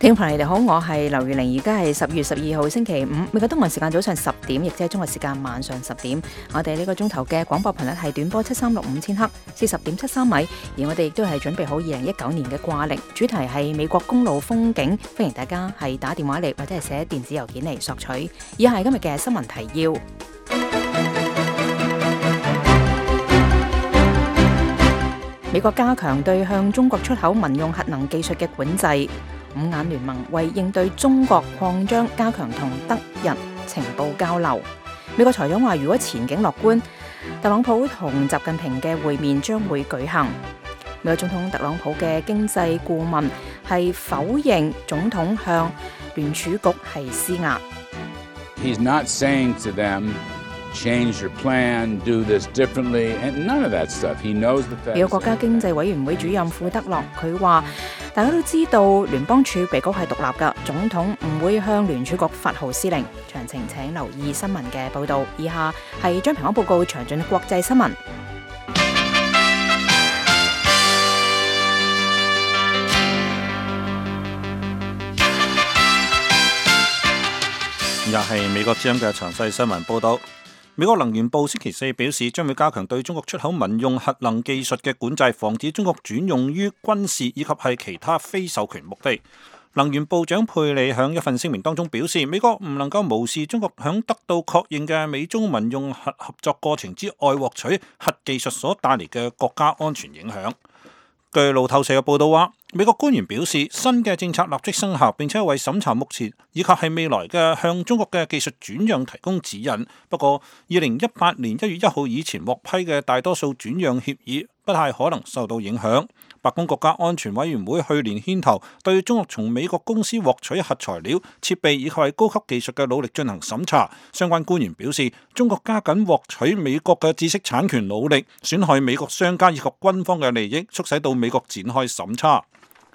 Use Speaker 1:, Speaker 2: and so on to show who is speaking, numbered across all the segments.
Speaker 1: 聽眾朋友你哋好，我係劉月玲，而家係10月12號星期五，美國東岸時間早上10點，亦即係中國時間晚上10點。我哋呢個鐘頭嘅廣播頻率係短波7365千赫，40.73米，而我哋亦都係準備好2019年嘅掛曆，主題係美國公路風景，歡迎大家係打電話嚟或者係寫電子郵件嚟索取。以下係今日嘅新聞提要。美國加強對向中國出口民用核能技術嘅管制。五眼聯盟為應對中國擴張，加強同德日情報交流。美國財長話，如果前景樂觀，特朗普同習近平嘅會面將會舉行。美國總統特朗普嘅經濟顧問係否認總統向聯儲局係施壓。
Speaker 2: He's not saying to them, change your plan, do this differently, and none of that stuff. He knows the Fed.
Speaker 1: 美國國家經濟委員會主任庫德洛佢話：大家都知道聯邦儲備局係獨立㗎，總統唔會向聯儲局發號施令。詳情請留意新聞嘅報導。以下係將平安報告詳盡國際新聞。
Speaker 3: 又係美國之音嘅詳細新聞報導。美國能源部星期四表示，將會加強對中國出口民用核能技術嘅管制，防止中國轉用於軍事以及係其他非授權目的。能源部長佩里響一份聲明當中表示，美國唔能夠無視中國響得到確認嘅美中民用核合作過程之外獲取核技術所帶嚟嘅國家安全影響。據路透社嘅報道話，美國官員表示，新嘅政策立即生效，並且為審查目前以及係未來嘅向中國嘅技術轉讓提供指引。不過，2018年1月1號以前獲批嘅大多數轉讓協議不太可能受到影響。白宮國家安全委員會去年牽頭對中國從美國公司獲取核材料、設備以及係高級技術嘅努力進行審查。相關官員表示，中國加緊獲取美國嘅知識產權努力，損害美國商家以及軍方嘅利益，促使到美國展開審查。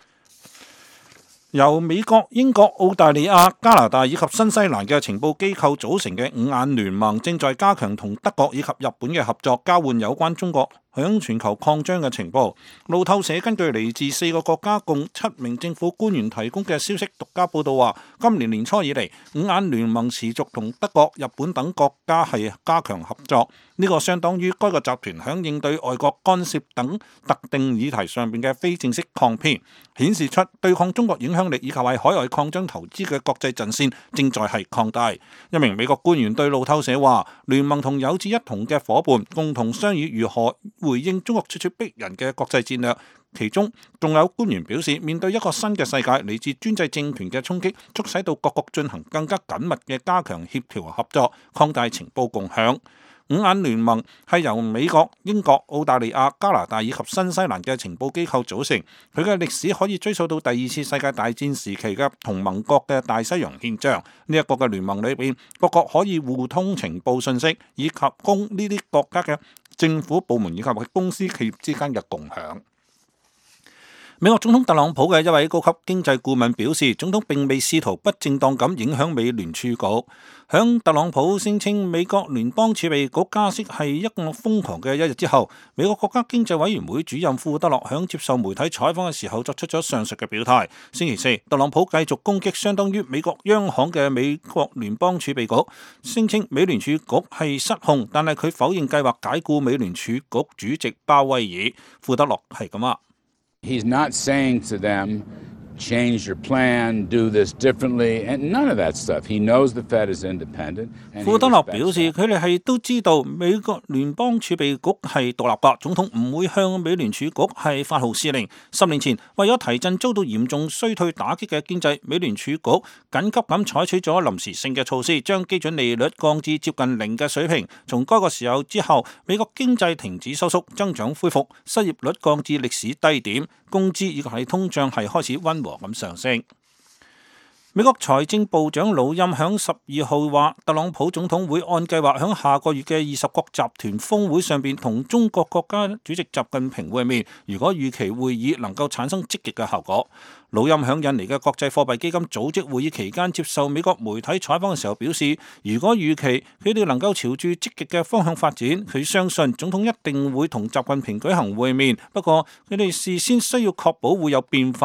Speaker 3: 由美國、英國、澳大利亞、加拿大以及新西蘭嘅情報機構組成嘅五眼聯盟，正在加強同德國以及日本嘅合作，交換有關中國響全球擴張嘅情報。路透社根據嚟自4個國家共7名政府官員提供嘅消息獨家報道話，今年年初以嚟，五眼聯盟持續同德國、日本等國家係加強合作。呢個相當於該個集團響應對外國干涉等特定議題上邊嘅非正式抗辯，顯示出對抗中國影響力以及係海外擴張投資嘅國際陣線正在係擴大。一名美國官員對路透社話，聯盟同有志一同嘅夥伴共同商議如何回應中國咄咄逼人嘅國際戰略。其中仲有官員表示，面對一個新嘅世界，嚟自專制政權嘅衝擊，促使到各國進行更加緊密嘅加強協調合作，擴大情報共享。五眼聯盟係由美國、英國、澳大利亞、加拿大以及新西蘭嘅情報機構組成。佢嘅歷史可以追溯到第2次世界大戰時期嘅同盟國嘅大西洋憲章。呢一個嘅聯盟裏邊，各國可以互通情報信息，以及供呢啲國家嘅政府部門以及公司企業之間嘅共享。美國總統特朗普嘅一位高級經濟顧問表示，總統並未試圖不正當咁影響美聯儲局。響特朗普聲稱美國聯邦儲備局加息係一個瘋狂嘅一日之後，美國國家經濟委員會主任庫德洛響接受媒體採訪嘅時候作出咗上述嘅表態。星期四，特朗普繼續攻擊相當於美國央行嘅美國聯邦儲備局，聲稱美聯儲局係失控，但係佢否認計劃解僱美聯儲局主席鮑威爾。庫德洛係咁話。
Speaker 2: He's not saying to them, change your plan, do this differently, and none of that stuff. He knows the Fed is independent.
Speaker 3: 庫德洛表示，佢哋係都知道美國聯邦儲備局係獨立㗎，總統唔會向美聯儲局係發號施令。10年前，為咗提振遭到嚴重衰退打擊嘅經濟，美聯儲局緊急咁採取咗臨時性嘅措施，將基準利率降至接近0嘅水平。從該個時候之後，美國經濟停止收縮，增長恢復，失業率降至歷史低點，工資以及係通脹係開始溫和咁上升。美國財政部長魯欽響12號話，特朗普總統會按計劃響下個月嘅20國集團峰會上邊同中國國家主席習近平會面。如果預期會議能夠產生積極嘅效果，魯欽響印尼嘅國際貨幣基金組織會議期間接受美國媒體採訪嘅時候表示，如果預期佢哋能夠朝住積極嘅方向發展，佢相信總統一定會同習近平舉行會面。不過佢哋事先需要確保會有變化。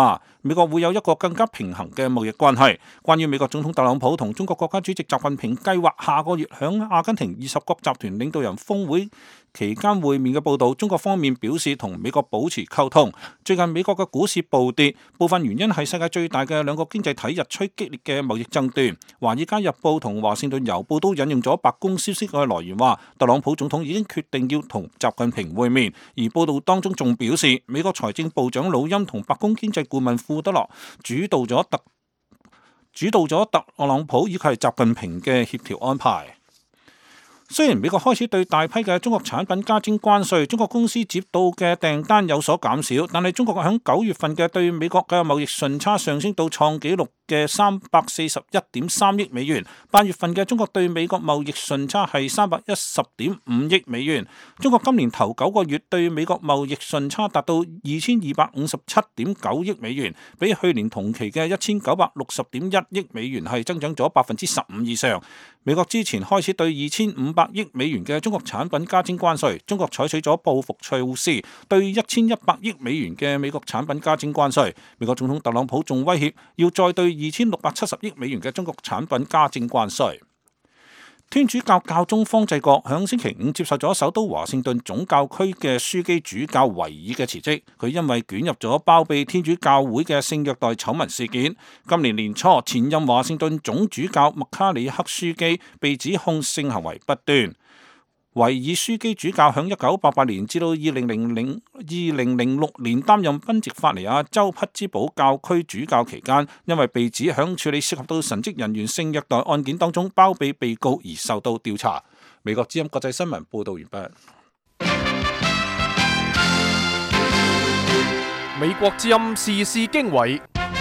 Speaker 3: 美國會有一個更加平衡嘅貿易關係。關於美國總統特朗普同中國國家主席習近平計劃下個月響阿根廷20國集團領導人峰會期間會面嘅報導，中國方面表示同美國保持溝通。最近美國嘅股市暴跌，部分原因係世界最大嘅兩個經濟體日趨激烈嘅貿易爭端。華爾街日報同華盛頓郵報都引用咗白宮消息嘅來源話，特朗普總統已經決定要同習近平會面。而報導當中仲表示，美國財政部長魯欽同白宮經濟顧問庫德洛主導咗特朗普以及習近平嘅協調安排。雖然美國開始對大批嘅中國產品加徵關稅，中國公司接到嘅訂單有所減少，但係中國響9月份嘅對美國嘅貿易順差上升到創紀錄嘅341.3億美元，8月份嘅中國對美國貿易順差係310.5億美元。中國今年頭9個月對美國貿易順差達到2257.9億美元，比去年同期嘅1960.1億美元係增長咗15%以上。美國之前開始對2500億美元嘅中國產品加徵關稅，中國採取咗報復措施，對1100億美元嘅美國產品加徵關稅。美國總統特朗普仲威脅要再對2670億美元嘅中國產品加徵關稅。天主教教宗方濟各響星期5接受咗首都華盛頓總教區嘅樞機主教維爾嘅辭職，佢因為捲入咗包庇天主教會嘅性虐待醜聞事件。今年年初，前任華盛頓總主教麥卡里克樞機被指控性行為不端。維爾樞機主教響1988年至到2006年擔任賓夕法尼亞州匹茲堡教區主教期間，因為被指響處理涉及到神職人員性虐待案件當中包庇被告而受到調查。美國之音國際新聞報道完畢。
Speaker 4: 美國之音時事經緯，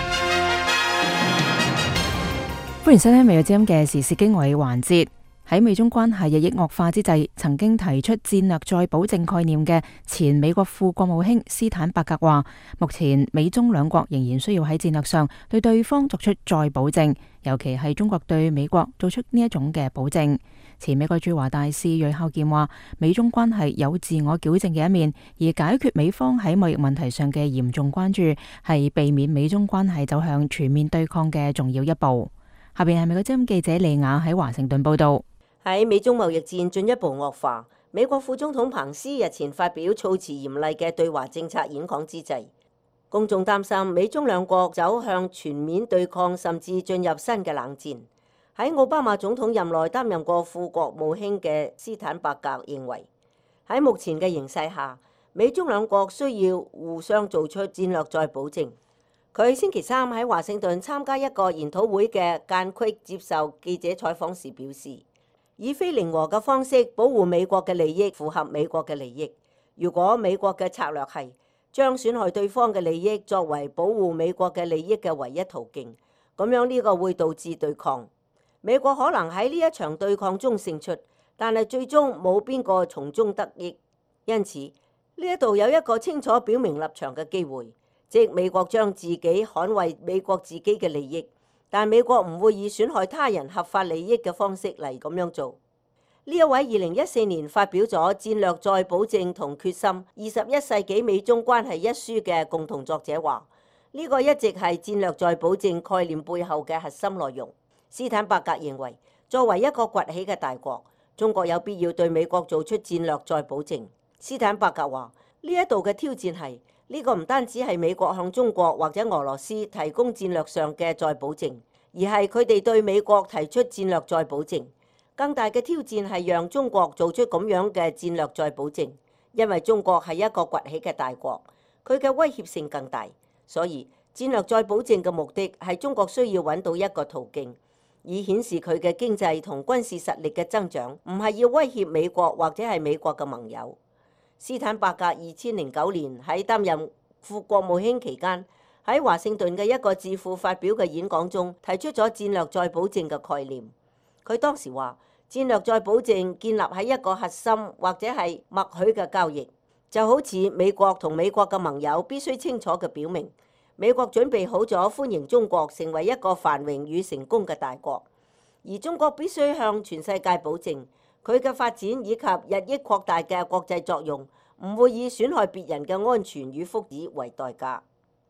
Speaker 1: 歡迎收聽美國之音嘅時事經緯環節。喺美中關係日益惡化之際，曾經提出戰略再保證概念嘅前美國副國務卿斯坦伯格話，目前美中兩國仍然需要喺戰略上對對方作出再保證，尤其係中國對美國做出呢一種嘅保證。前美國駐華大使瑞孝健話，美中關係有自我矯正嘅一面，而解決美方喺貿易問題上嘅嚴重關注，係避免美中關係走向全面對抗嘅重要一步。下邊係美國之音記者利亞喺華盛頓報道。
Speaker 5: 喺美中貿易戰進一步惡化，美國副總統彭斯日前發表措辭嚴厲嘅對華政策演講之際，公眾擔心美中兩國走向全面對抗，甚至進入新嘅冷戰。喺奧巴馬總統任內擔任過副國務卿嘅斯坦伯格認為，喺目前嘅形勢下，美中兩國需要互相做出戰略再保證。佢星期三喺華盛頓參加一個研討會嘅間隙接受記者採訪時表示，以非零和嘅方式保護美國嘅利益，符合美國嘅利益。如果美國嘅策略係將損害對方嘅利益作為保護美國嘅利益嘅唯一途徑，咁樣呢個會導致對抗。美國可能喺呢一場對抗中勝出，但係最終冇邊個從中得益。因此呢一度有一個清楚表明立場嘅機會，即美國將自己捍衛美國自己嘅利益。但美國唔會以損害他人合法利益嘅方式嚟咁樣做。呢一位2014年發表咗《戰略再保證同決心21世紀美中關係》一書嘅共同作者話，呢個一直係戰略再保證概念背後嘅核心內容。斯坦伯格認為，作為一個崛起嘅大國，中國有必要對美國做出戰略再保證。斯坦伯格話，呢一度嘅挑戰係，呢個唔單止係美國向中國或者俄羅斯提供戰略上嘅再保證，而係佢哋對美國提出戰略再保證。更大嘅挑戰係讓中國做出咁樣嘅戰略再保證，因為中國係一個崛起嘅大國，佢嘅威脅性更大。所以戰略再保證嘅目的係中國需要揾到一個途徑，以顯示佢嘅經濟同軍事實力嘅增長，唔係要威脅美國或者係美國嘅盟友。斯坦伯格2009年喺擔任副國務卿期間，喺華盛頓嘅一個智庫發表嘅演講中，提出咗戰略再保證嘅概念。佢當時話，戰略再保證建立喺一個核心或者係默許嘅交易，就好似美國同美國嘅盟友必須清楚嘅表明，美國準備好咗歡迎中國成為一個繁榮與成功嘅大國，而中國必須向全世界保證，佢嘅發展以及日益擴大嘅國際作用，唔會以損害別人嘅安全與福祉為代價。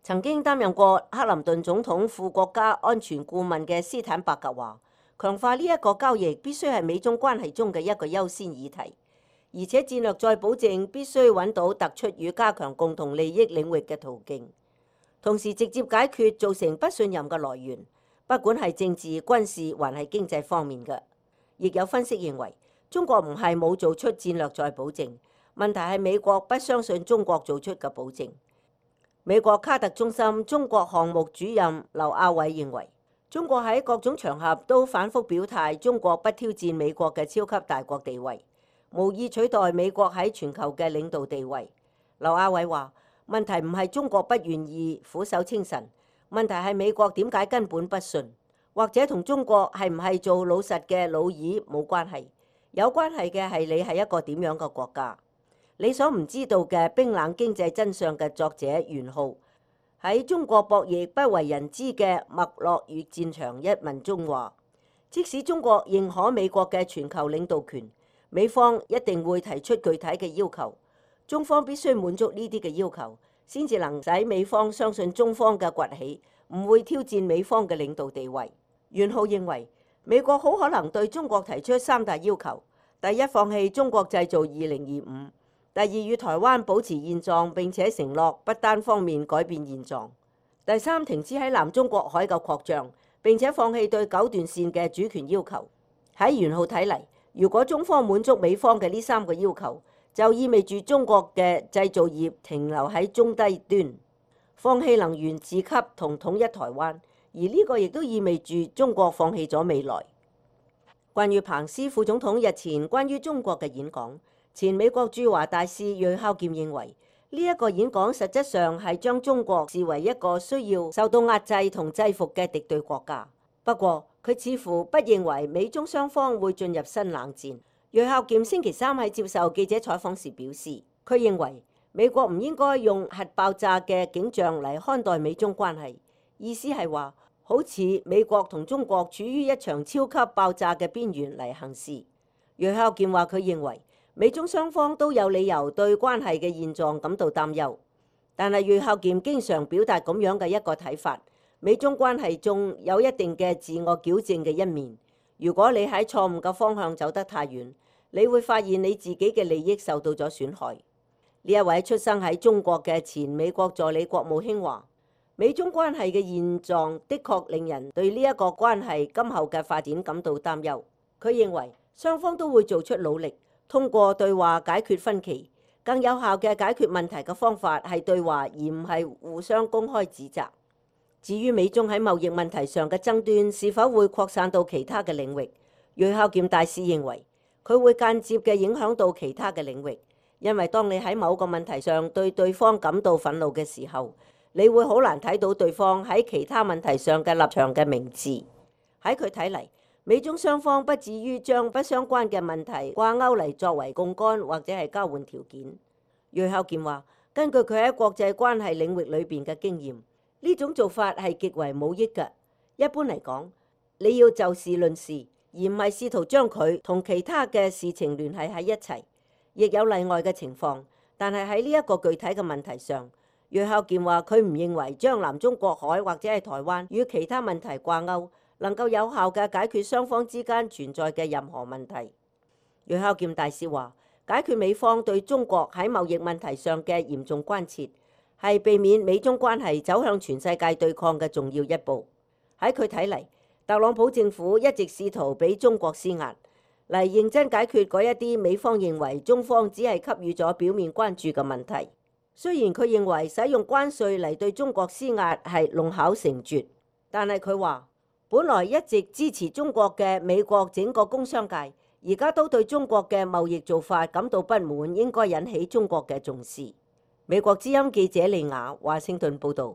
Speaker 5: 曾經擔任過克林頓總統副國家安全顧問嘅斯坦伯格話，強化呢一個交易必須係美中關係中嘅一個優先議題，而且戰略再保證必須揾到突出與加強共同利益領域嘅途徑，同時直接解決造成不信任嘅來源，不管係政治、軍事還係經濟方面嘅。亦有分析認為，中國唔係冇做出戰略再保證，問題係美國不相信中國做出嘅保證。美國卡特中心中國項目主任劉亞偉認為，中國喺各種場合都反覆表態，中國不挑戰美國嘅超級大國地位，無意取代美國喺全球嘅領導地位。劉亞偉話：問題唔係中國不願意俯首稱臣，問題係美國點解根本不信，或者同中國係唔係做老實嘅老二冇關係，有關係嘅係你係一個點樣嘅國家。你所唔知道嘅冰冷經濟真相嘅作者袁浩喺中國博弈不為人知嘅脈絡與戰場一文中話，即使中國認可美國嘅全球領導權，美方一定會提出具體嘅要求，中方必須滿足呢啲嘅要求，先至能使美方相信中方嘅崛起唔會挑戰美方嘅領導地位。袁浩認為，美國好可能對中國提出三大要求：第一，放棄中國製造2025；第二，與台灣保持現狀並且承諾不單方面改變現狀；第三，停止喺南中國海嘅擴張，並且放棄對九段線嘅主權要求。喺袁浩睇嚟，如果中方滿足美方嘅呢三個要求，就意味住中國嘅製造業停留喺中低端，放棄能源自給同統一台灣，而呢個亦都意味住中國放棄咗未來。關於彭斯副總統日前關於中國嘅演講，前美國駐華大使芮孝儉認為，呢一個演講實質上係將中國視為一個需要受到壓制同制服嘅敵對國家。不過，佢似乎不認為美中雙方會進入新冷戰。芮孝儉星期三喺接受記者採訪時表示，佢認為美國唔應該用核爆炸嘅景象嚟看待美中關係，意思係話好似美國同中國處於一場超級爆炸嘅邊緣嚟行事。芮孝儉話佢認為美中雙方都有理由對關係嘅現狀感到擔憂，但係芮孝儉經常表達咁樣嘅一個睇法：美中關係中有一定嘅自我矯正嘅一面。如果你喺錯誤嘅方向走得太遠，你會發現你自己嘅利益受到咗損害。呢一位出生喺中國嘅前美國助理國務卿話：美中關係嘅現狀的確令人對呢一個關係今後嘅發展感到擔憂。佢認為雙方都會做出努力，通過對話解決分歧。更有效嘅解決問題嘅方法係對話，而唔係互相公開指責。至於美中喺貿易問題上嘅爭端是否會擴散到其他嘅領域，芮孝儉大使認為佢會間接嘅影響到其他嘅領域，因為當你喺某個問題上對對方感到憤怒嘅時候，你會好難睇到對方喺其他問題上嘅立場嘅明智。喺佢睇嚟，美中雙方不至於將不相關嘅問題掛鈎嚟作為槓桿或者係交換條件。芮孝儉話：根據佢喺國際關係領域裏邊嘅經驗，呢種做法係極為冇益嘅。一般嚟講，你要就事論事，而唔係試圖將佢同其他嘅事情聯繫喺一齊。亦有例外嘅情況，但係喺呢一個具體嘅問題上，芮孝儉話佢唔認為將南中國海或者係台灣與其他問題掛鈎能夠有效嘅解決雙方之間存在嘅任何問題。芮孝儉大使話，解決美方對中國喺貿易問題上嘅嚴重關切，係避免美中關係走向全世界對抗嘅重要一步。喺佢睇嚟，特朗普政府一直試圖俾中國施壓，嚟認真解決嗰一啲美方認為中方只係給予咗表面關注嘅問題。雖然佢認為使用關稅嚟對中國施壓係弄巧成拙，但係佢話，本來一直支持中國嘅美國整個工商界，而家都對中國嘅貿易做法感到不滿，應該引起中國嘅重視。美國之音記者利雅華盛頓報導。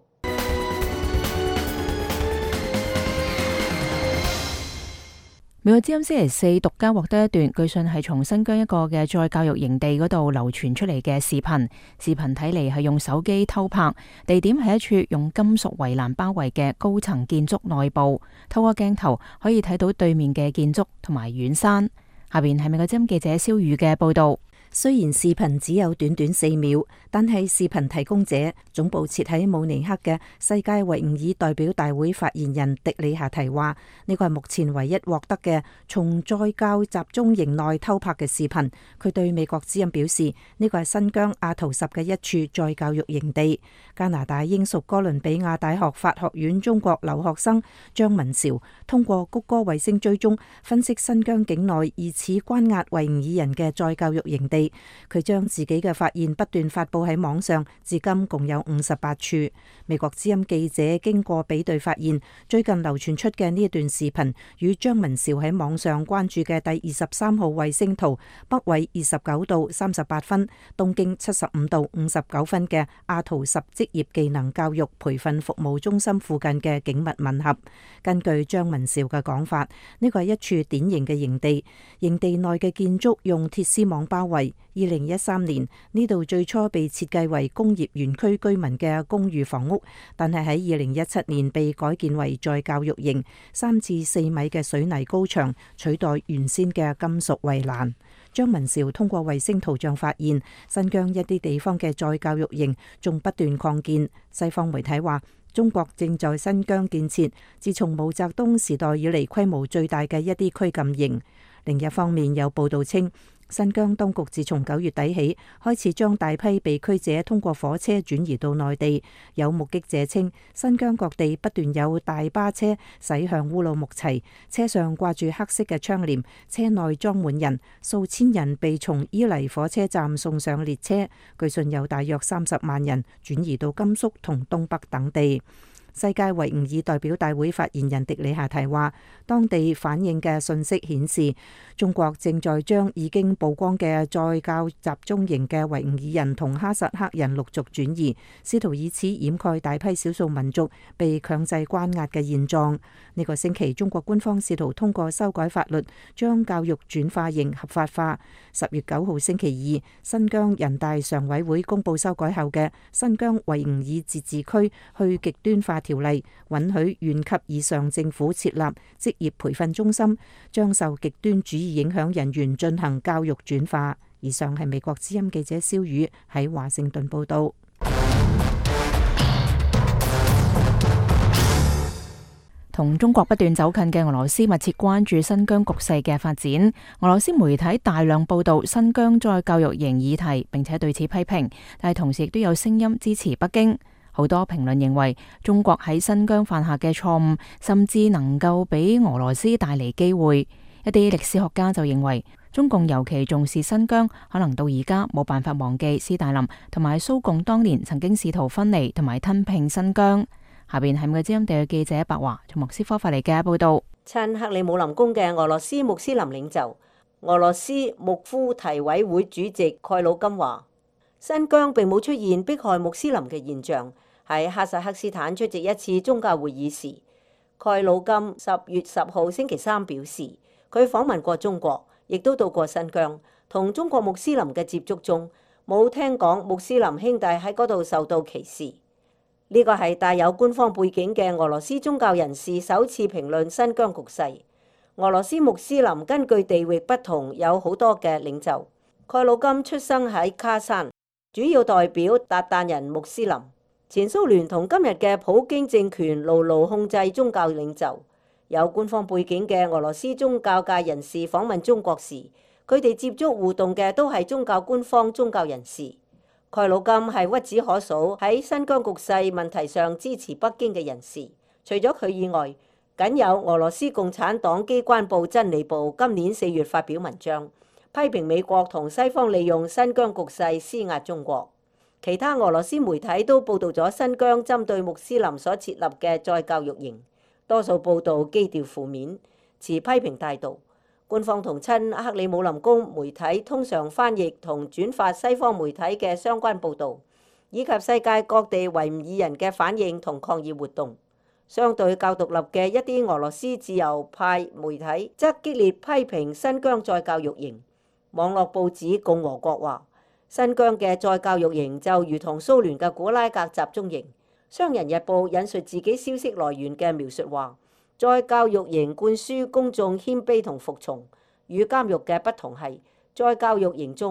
Speaker 1: 美國之音星期四獨家獲得一段據信係從新疆一個嘅再教育營地嗰度流傳出嚟嘅視頻。視頻睇嚟係用手機偷拍，地點係一處用金屬圍欄包圍嘅高層建築內部。透過鏡頭可以睇到對面嘅建築同埋遠山。下邊係美國之音記者蕭宇嘅報導。
Speaker 6: 雖然視頻只有短短4秒，但係視頻提供者總部設喺慕尼黑嘅世界維吾爾代表大會發言人迪里夏提話：呢個係目前唯一獲得嘅從再教集中營內偷拍嘅視頻。佢對美國之音表示，呢個係新疆阿圖什嘅一處再教育營地。加拿大英屬哥倫比亞大學法學院中國留學生張文韶通過谷歌衛星追蹤分析新疆境內疑似關押維吾爾人嘅再教育營地。佢將自己嘅發現不斷發佈喺網上，至今共有58處。美國之音記者經過比對發現，最近流傳出嘅呢一段視頻與張文韶喺網上關注嘅第23號衛星圖北緯29度38分、東經75度59分嘅阿圖什職業技能教育培訓服務中心附近嘅景物吻合。根據張文韶嘅講法，呢個係一處典型嘅營地，營地內嘅建築用鐵絲網包圍。2013年呢度最初被設計為工業園區居民嘅公寓房屋，但係喺2017年被改建為再教育營，3至4米嘅水泥高牆取代原先嘅金屬圍欄。張文韶通過衛星圖像發現，新疆一啲地方嘅再教育營仲不斷擴建。西方媒體話，中國正在新疆建設自從毛澤東時代以嚟規模最大嘅一啲拘禁營。另一方面，有報道稱，新疆當局自從9月底起開始將大批被拘者通過火車轉移到內地。有目擊者稱，新疆各地不斷有大巴車駛向烏魯木齊，車上掛住黑色嘅窗簾，車內裝滿人，數千人被從伊犁火車站送上列車。據信有大約30萬人轉移到甘肅同東北等地。世界維吾爾代表大會發言人迪里夏提話，當地反映嘅信息顯示，中國正在將已經曝光嘅再教集中營嘅維吾爾人同哈薩克人陸續轉移，試圖以此掩蓋大批少數民族被強制關押嘅現狀。呢個星期，中國官方試圖通過修改法律，將教育轉化營合法化。10月9號星期二，新疆人大常委會公布修改後嘅新疆維吾爾自治區去極端化條例，允許縣級以上政府設立職業培訓中心，將受極端主義影響人員進行教育轉化。以上係美國之音記者蕭宇喺華盛頓報道。
Speaker 1: 同中國不斷走近嘅俄羅斯密切關注新疆局勢嘅發展。俄羅斯媒體大量報道新疆再教育營議題，並且對此批評，但係同時亦都有聲音支持北京。好多評論認為，中國喺新疆犯下嘅錯誤，甚至能夠俾俄羅斯帶嚟機會。一啲歷史學家就認為，中共尤其重視新疆，可能到而家冇辦法忘記斯大林同埋蘇共當年曾經試圖分離同埋吞併新疆。下邊係美國之音地嘅記者白華從莫斯科發嚟嘅報道。
Speaker 5: 親克里姆林宮嘅俄羅斯穆斯林領袖、俄羅斯穆夫提委會主席蓋魯金話，新疆並冇出現迫害穆斯林嘅現象。喺哈薩克斯坦出席一次宗教會議時，蓋魯金10月10號星期三表示，佢訪問過中國，亦都到過新疆，同中國穆斯林嘅接觸中，冇聽講穆斯林兄弟喺嗰度受到歧視。呢個係帶有官方背景嘅俄羅斯宗教人士首次評論新疆局勢。俄羅斯穆斯林根據地域不同有好多嘅領袖。蓋魯金出生喺卡山，主要代表韃靼人穆斯林。前蘇聯同今日嘅普京政權牢牢控制宗教領袖。有官方背景嘅俄羅斯宗教界人士訪問中國時，佢哋接觸互動嘅都係宗教官方宗教人士。蓋魯金係屈指可數喺新疆局勢問題上支持北京嘅人士。除咗佢以外，僅有俄羅斯共產黨機關報真理報今年4月發表文章，批評美國同西方利用新疆局勢施壓中國。其他俄羅斯媒體都報導咗新疆針對穆斯林所設立嘅再教育營，多數報導基調負面，持批評態度。官方同親克里姆林宮媒體通常翻譯同轉發西方媒體嘅相關報導，以及世界各地維吾爾人嘅反應同抗議活動。相對較獨立嘅一啲俄羅斯自由派媒體則激烈批評新疆再教育營。網絡報紙共和國話，新疆嘅再教育營就如同蘇聯嘅古拉格集中營。商人日報引述自己消息來源嘅描述話，再教育營灌輸公眾謙卑同服從，與監獄嘅不同係，再教育營中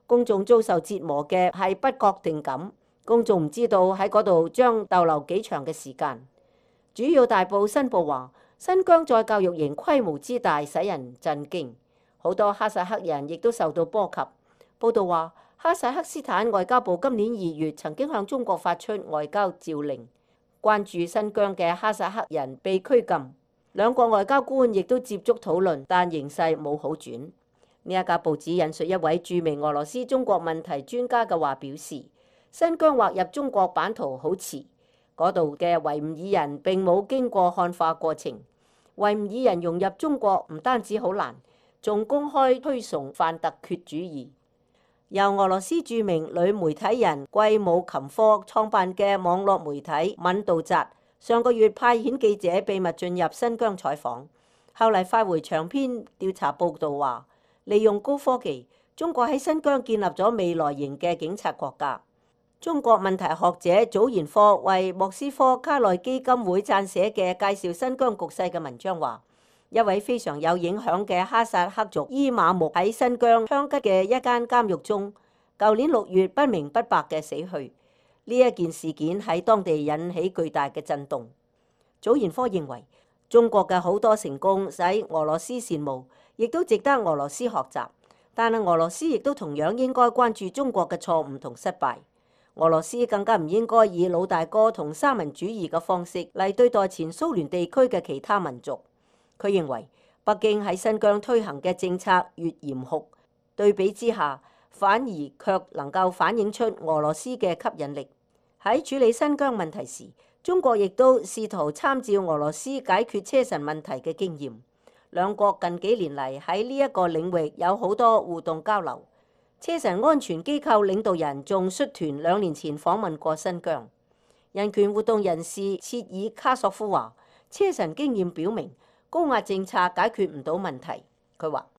Speaker 5: 公眾遭受折磨嘅係不確定感，公眾唔知道喺嗰度將逗留幾長嘅時間。主要大報新報話，新疆再教育營規模之大使人震驚，好多哈薩克人亦都受到波及。報道話，哈薩克斯坦外交部今年2月曾經向中國發出外交召令，關注新疆嘅哈薩克人被拘禁。兩國外交官亦都接觸討論，但形勢冇好轉。呢一家報紙引述一位著名俄羅斯中國問題專家嘅話表示，新疆劃入中國版圖好遲，嗰度嘅維吾爾人並冇經過漢化過程。維吾爾人融入中國唔單止好難，仲公開推崇泛突厥主義。由俄羅斯著名女媒體人季姆琴科創辦嘅網絡媒體敏道扎，上個月派遣記者秘密進入新疆採訪，後嚟發回長篇調查報導話，利用高科技，中國喺新疆建立咗未來型嘅警察國家。中國問題學者祖賢科為莫斯科卡內基金會撰寫嘅介紹新疆局勢嘅文章話，一位非常有影響嘅哈薩克族伊瑪目喺新疆香吉嘅一間監獄中，舊年6月不明不白嘅死去。呢一件事件喺當地引起巨大嘅震動。祖賢科認為，中國嘅好多成功使俄羅斯羨慕，亦都值得俄羅斯學習，但係俄羅斯亦都同樣應該關注中國嘅錯誤同失敗。俄羅斯更加唔應該以老大哥同三民主義嘅方式嚟對待前蘇聯地區嘅其他民族。佢認為北京喺新疆推行嘅政策越嚴酷，對比之下反而卻能夠反映出俄羅斯嘅吸引力。喺處理新疆問題時，中國亦都試圖參照俄羅斯解決車臣問題嘅經驗。兩國近幾年嚟喺呢一個領域有好多互動交流。車臣安全機構領導人仲率團2年前訪問過新疆。人權活動人士切爾卡索夫話，車臣經驗表明高壓政策解決唔到問題。佢話：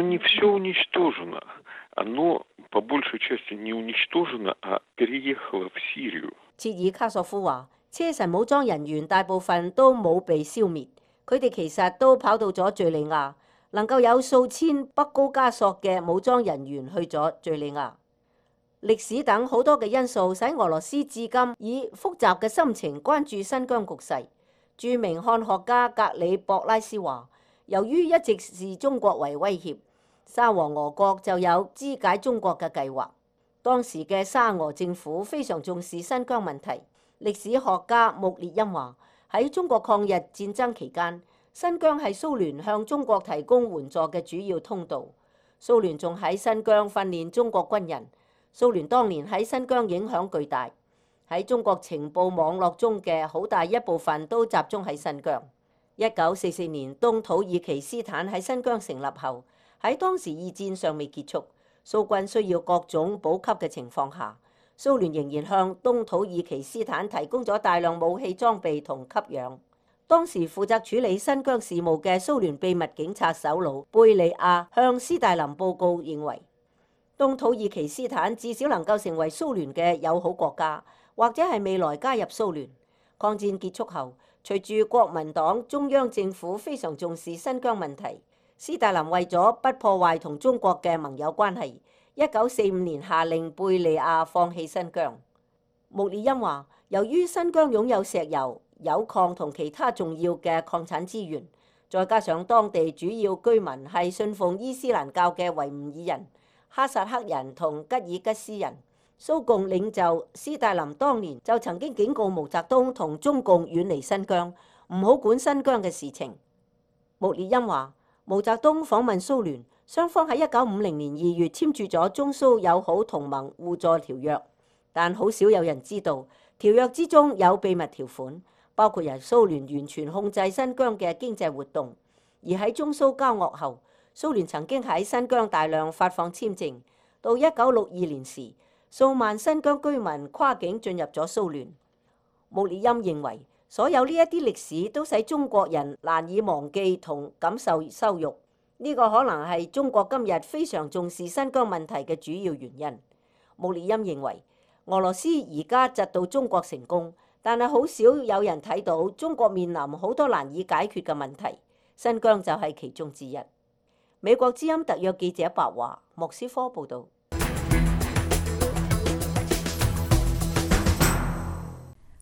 Speaker 5: 切爾卡索夫話，車臣武裝人員大部分都冇被消滅，佢哋其實都跑到咗敘利亞，能夠有數千北高加索嘅武裝人員去咗敘利亞。歷史等好多嘅因素使俄羅斯至今以複雜嘅心情關注新疆局勢。著名漢學家格里博拉斯話，由於一直視中國為威脅，沙皇俄國就有肢解中國嘅計劃。當時嘅沙俄政府非常重視新疆問題。歷史學家穆列因話，喺中國抗日戰爭期間，新疆係蘇聯向中國提供援助嘅主要通道。蘇聯仲喺新疆訓練中國軍人。蘇聯當年喺新疆影響巨大，喺中國情報網絡中嘅好大一部分都集中喺新疆。1944年東土耳其斯坦喺新疆成立後，喺當時二戰尚未結束，蘇軍需要各種補給嘅情況下，蘇聯仍然向東土耳其斯坦提供咗大量武器裝備同給養。當時負責處理新疆事務嘅蘇聯秘密警察首腦貝利亞向斯大林報告認為，東土耳其斯坦至少能夠成為蘇聯嘅友好國家，或者係未來加入蘇聯。抗戰結束後，隨住國民黨中央政府非常重視新疆問題，斯大林為咗不破壞同中國嘅盟友關係，1945年下令貝利亞放棄新疆。穆列因話，由於新疆擁有石油、鈾礦同其他重要嘅礦產資源，再加上當地主要居民係信奉伊斯蘭教嘅維吾爾人、哈薩克人同吉爾吉斯人，蘇共領袖斯大林當年就曾經警告毛澤東同中共遠離新疆，唔好管新疆嘅事情。穆列因話，毛澤東訪問蘇聯，雙方喺1950年2月簽署咗中蘇友好同盟互助條約，但好少有人知道條約之中有秘密條款，包括由蘇聯完全控制新疆嘅經濟活動。而喺中蘇交惡後，蘇聯曾經喺新疆大量發放簽證，到1962年時，數萬新疆居民跨境進入咗蘇聯。穆列因認為，所有呢一啲歷史都使中國人難以忘記同感受羞辱，呢個可能係中國今日非常重視新疆問題嘅主要原因。穆列因認為，俄羅斯而家窒到中國成功，但係好少有人睇到中國面臨好多難以解決嘅問題，新疆就係其中之一。美國之音特約記者白華，莫斯科報導。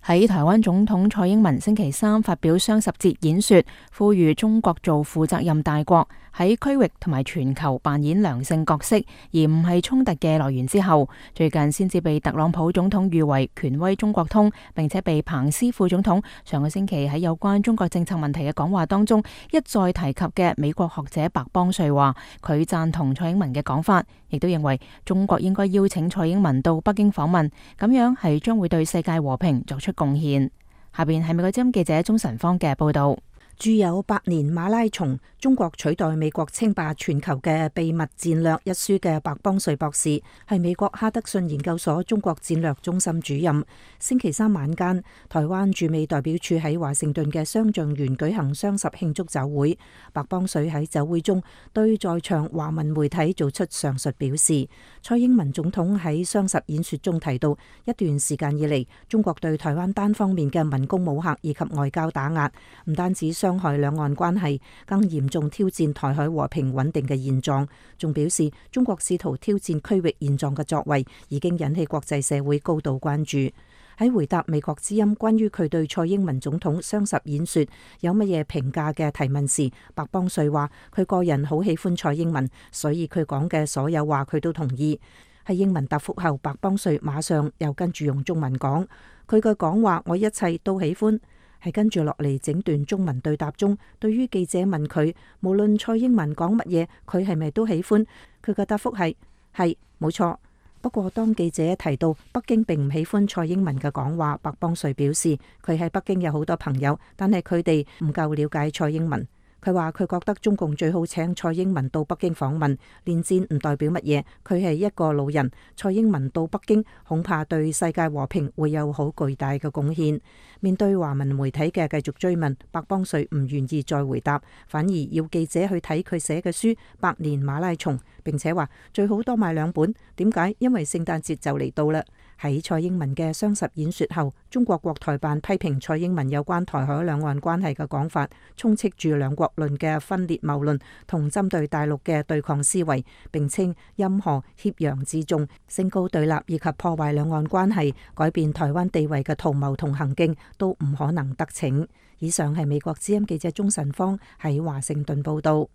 Speaker 1: 喺台灣總統蔡英文星期三發表雙十節演說，呼籲中國做負責任大國，喺區域同埋全球扮演良性角色，而唔係衝突嘅來源之後，最近先至被特朗普總統譽為權威中國通，並且被彭斯副總統上個星期喺有關中國政策問題嘅講話當中一再提及嘅美國學者白邦瑞話，佢贊同蔡英文嘅講法，亦都認為中國應該邀請蔡英文到北京訪問，咁樣係將會對世界和平作出貢獻。下邊係美國之音記者鍾晨芳嘅報道。
Speaker 6: 著有《百年馬拉松：中國取代美國稱霸全球嘅秘密戰略》一書嘅白邦瑞博士係美國哈德遜研究所中國戰略中心主任。星期三晚間，台灣駐美代表處喺華盛頓嘅雙橡園舉行雙十慶祝酒會。白邦瑞喺酒會中對在場華文媒體做出上述表示。蔡英文總統喺雙十演說中提到，一段時間以嚟，中國對台灣單方面嘅文攻武嚇以及外交打壓，唔單止傷害兩岸關係，更嚴重挑戰台海和平穩定嘅現狀。仲表示，中國試圖挑戰區域現狀嘅作為，已經引起國際社會高度關注。喺回答美國之音關於佢對蔡英文總統雙十演說有乜嘢評價嘅提問時，白邦瑞話：佢個人好喜歡蔡英文，所以佢講嘅所有話佢都同意。喺英文答覆後，白邦瑞馬上又跟住用中文講：佢嘅講話我一切都喜歡。係跟住落嚟整段中文對答中，對於記者問佢無論蔡英文講乜嘢，佢係咪都喜歡？佢嘅答覆係冇錯。不過當記者提到北京並唔喜歡蔡英文嘅講話，白邦瑞表示佢喺北京有好多朋友，但係佢哋唔夠了解蔡英文。佢話佢覺得中共最好請蔡英文到北京訪問，連戰唔代表乜嘢，佢係一個老人，蔡英文到北京恐怕對世界和平會有好巨大嘅貢獻。面對華文媒體嘅繼續追問，白邦瑞唔願意再回答，反而要記者去睇佢寫嘅書《百年馬拉松》，並且話最好多買2本。點解？因為聖誕節就嚟到啦。喺蔡英文嘅雙十演說後，中國國台辦批評蔡英文有關台海兩岸關係嘅講法，充斥住兩國論嘅分裂謬論同針對大陸嘅對抗思維，並稱任何挾洋自重、升高對立以及破壞兩岸關係、改變台灣地位嘅圖謀同行徑都唔可能得逞。以上係美國之音記者鍾晨芳喺華盛頓報道。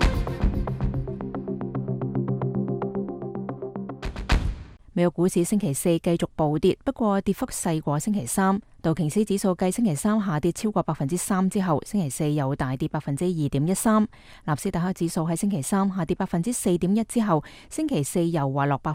Speaker 1: 美國股市星期四繼續暴跌，不過跌幅細過星期三。道瓊斯指數繼星期三下跌超過3%之後，星期四又大跌2.13%。納斯達克指數喺星期三下跌4.1%之後，星期四又滑落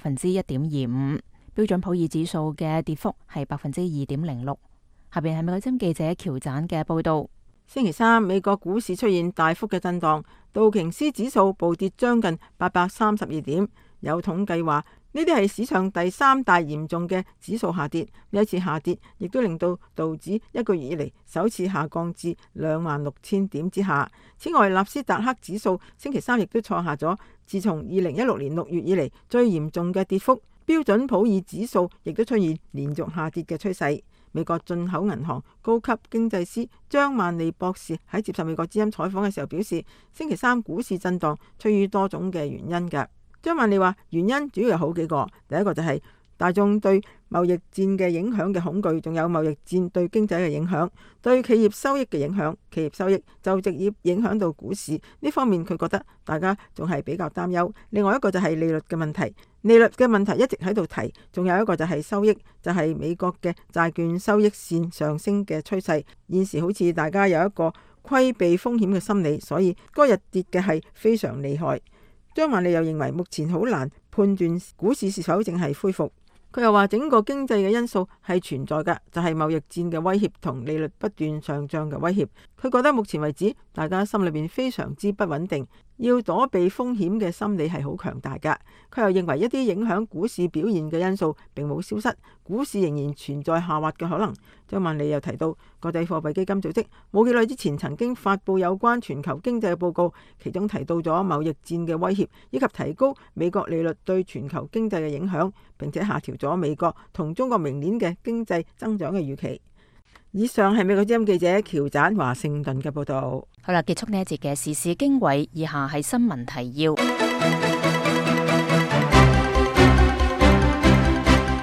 Speaker 1: 1.25%。標準普爾指數嘅跌幅係2.06%。下邊係美國之音記者喬盞嘅報道。
Speaker 7: 星期三美國股市出現大幅嘅震盪，道瓊斯指數暴跌將近832點。有統計話，呢啲係史上第3大嚴重嘅指數下跌。呢一次下跌亦都令到道指1個月以嚟首次下降至26,000點之下。此外，納斯達克指數星期三亦都創下咗自從2016年6月以嚟最嚴重嘅跌幅。標準普爾指數亦都出現連續下跌嘅趨勢。美國進口銀行高級經濟師張萬利博士喺接受美國之音採訪嘅時候表示，星期三股市震盪出於多種嘅原因㗎。張萬利話原因主要有好幾個，第一個就係大眾對貿易戰嘅影響嘅恐懼，仲有貿易戰對經濟嘅影響，對企業收益嘅影響，企業收益就直接影響到股市呢方面，佢覺得大家仲係比較擔憂。另外一個就係利率嘅問題，利率嘅問題一直喺度提，仲有一個就係收益，就係美國嘅債券收益線上升嘅趨勢，現時好似大家有一個規避風險嘅心理，所以嗰日跌嘅係非常厲害。張萬利又認為目前好難判斷股市是否正係恢復。佢又話整個經濟嘅因素係存在嘅，就係貿易戰嘅威脅同利率不斷上漲嘅威脅。佢覺得目前為止大家心裏邊非常之不穩定，要躲避風險嘅心理係好強大噶。佢又認為一啲影響股市表現嘅因素並冇消失，股市仍然存在下滑嘅可能。張萬利又提到，國際貨幣基金組織冇幾耐之前曾經發布有關全球經濟嘅報告，其中提到咗貿易戰嘅威脅以及提高美國利率對全球經濟嘅影響，並且下調咗美國同中國明年嘅經濟增長嘅預期。以上係美國之音記者喬盞華盛頓嘅報道。
Speaker 1: 好啦，結束呢一節嘅時事經緯，以下係新聞提要。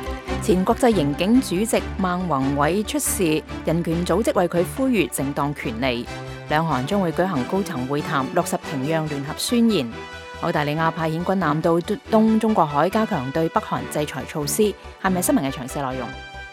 Speaker 1: 前國際刑警主席孟宏偉出事，人權組織為佢呼籲正當權利。兩韓將會舉行高層會談，落實平壤聯合宣言。澳大利亞派遣軍艦到東中國海，加強對北韓制裁措施。係咪新聞嘅詳細內容？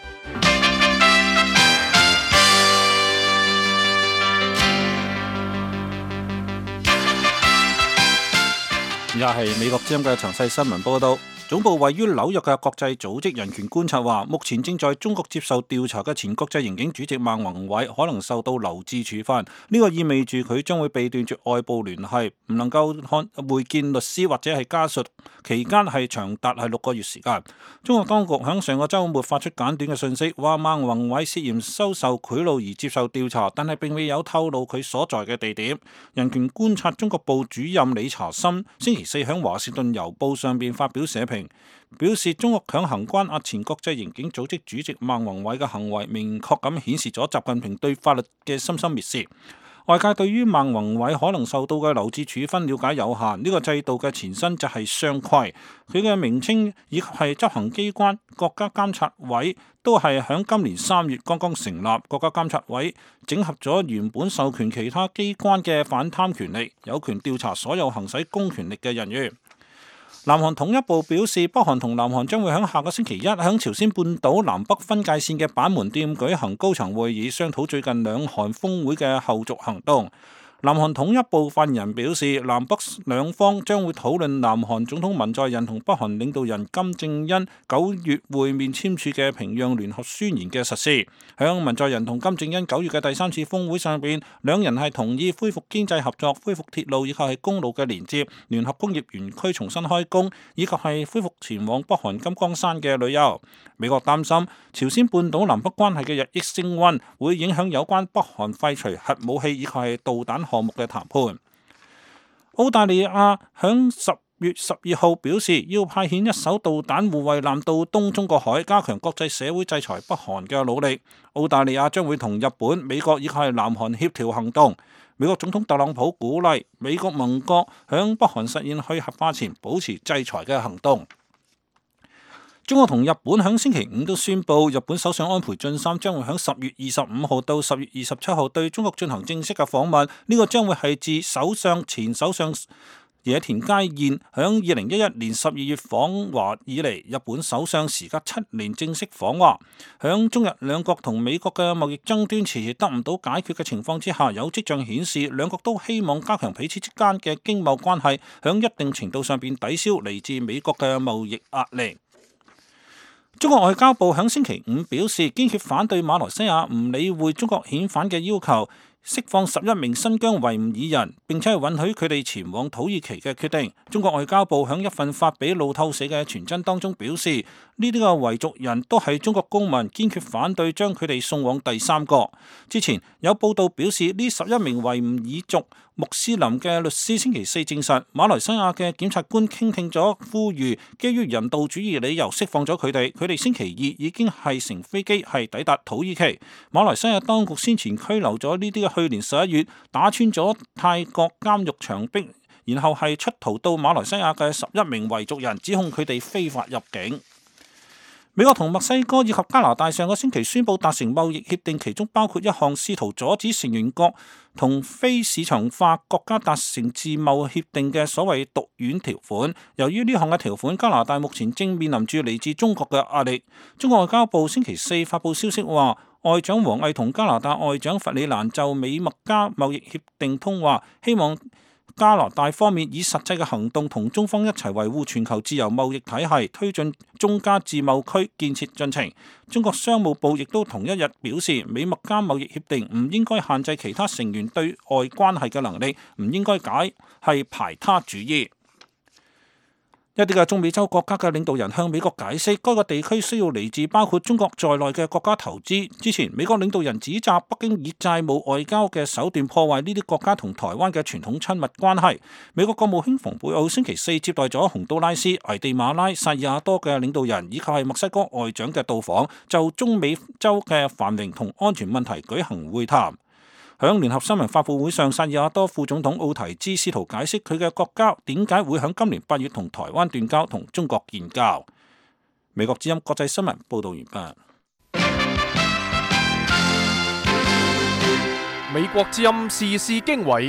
Speaker 3: 以下係美國之音嘅詳細新聞報道。總部位於紐約嘅國際組織人權觀察話，目前正在中國接受調查嘅前國際刑警主席孟宏偉可能受到留置處分，呢個意味住佢將會被斷絕外部聯繫，唔能夠會見律師或者係家屬，期間係長達6個月時間。中國當局響上個週末發出簡短嘅信息，話孟宏偉涉嫌收受賄賂而接受調查，但係並未有透露佢所在嘅地點。人權觀察中國部主任理查森星期四響華盛頓郵報上邊發表社評，表示中國強行關押前國際刑警組織主席孟宏偉嘅行為，明確咁顯示咗習近平對法律嘅深深蔑視。外界對於孟宏偉可能受到嘅留置處分了解有限，呢個制度嘅前身就係雙規，佢嘅名稱以及係執行機關國家監察委都係響今年3月剛剛成立。國家監察委整合咗原本授權其他機關嘅反貪權力，有權調查所有行使公權力嘅人員。南韓統一部表示，北韓同南韓將會喺下個星期一喺朝鮮半島南北分界線嘅板門店舉行高層會議，商討最近兩韓峰會嘅後續行動。南韓統一部發言人表示，南北兩方將會討論南韓總統文在寅同北韓領導人金正恩9月會面簽署嘅平壤聯合宣言嘅實施。響文在寅同金正恩9月嘅第3次峰會上邊，兩人係同意恢復經濟合作、恢復鐵路以及係公路嘅連接、聯合工業園區重新開工，以及係恢復前往北韓金剛山嘅旅遊。美國擔心朝鮮半島南北關係嘅日益升溫，會影響有關北韓廢除核武器以及係導彈項目嘅談判。澳大利亞響10月12號表示，要派遣一艘導彈護衛艦到東中國海，加強國際社會制裁北韓嘅努力。澳大利亞將會同日本、美國以及係南韓協調行動。美國總統特朗普鼓勵美國盟國響北韓實現去核化前保持制裁嘅行動。中國同日本喺星期五都宣布，日本首相安倍晉三將會喺10月25號到10月27號對中國進行正式嘅訪問。呢個將會係自前首相野田佳彥喺2011年12月訪華以嚟，日本首相時隔7年正式訪華。喺中日兩國同美國嘅貿易爭端遲遲得唔到解決嘅情況之下，有跡象顯示兩國都希望加強彼此之間嘅經貿關係，喺一定程度上邊抵消嚟自美國嘅貿易壓力。中國外交部喺星期五表示，堅決反對馬來西亞唔理會中國遣返嘅要求，釋放11名新疆維吾爾人，並且係允許佢哋前往土耳其嘅決定。中國外交部喺一份發俾路透社嘅傳真當中表示，呢啲嘅維族人都係中國公民，堅決反對將佢哋送往第三國。之前有報道表示，呢11名維吾爾族穆斯林嘅律師星期四證實，馬來西亞嘅檢察官傾聽咗呼籲，基於人道主義理由釋放咗佢哋。佢哋星期二已經係乘飛機係抵達土耳其。馬來西亞當局先前拘留咗呢啲嘅去年11月打穿咗泰國監獄牆壁，然後係出逃到馬來西亞嘅11名維族人，指控佢哋非法入境。美國同墨西哥以及加拿大上個星期宣布達成貿易協定，其中包括一項試圖阻止成員國同非市場化國家達成自貿協定嘅所謂毒丸條款。由於呢項嘅條款，加拿大目前正面臨住嚟自中國嘅壓力。中國外交部星期四發佈消息話，外長王毅同加拿大外長弗里蘭就美墨加貿易協定通話，希望加拿大方面以實際嘅行動同中方一齊維護全球自由貿易體系，推進中加自貿區建設進程。中國商務部亦都同一日表示，美墨加貿易協定唔應該限制其他成員對外關係嘅能力，唔應該係排他主義。一啲嘅中美洲國家嘅領導人向美國解釋，該個地區需要嚟自包括中國在內嘅國家投資。之前美國領導人指責北京以債務外交嘅手段破壞呢啲國家同台灣嘅傳統親密關係。美國國務卿蓬佩奧星期四接待咗洪都拉斯、危地馬拉、薩爾瓦多嘅領導人，以及係墨西哥外長嘅到訪，就中美洲嘅繁榮同安全問題舉行會談。響聯合新聞發佈會上，薩爾瓦多副總統奧提茲試圖解釋佢嘅國家點解會響今年8月同台灣斷交、同中國建交。 美國之音國際新聞報道完畢。
Speaker 4: 美國之音時事經緯，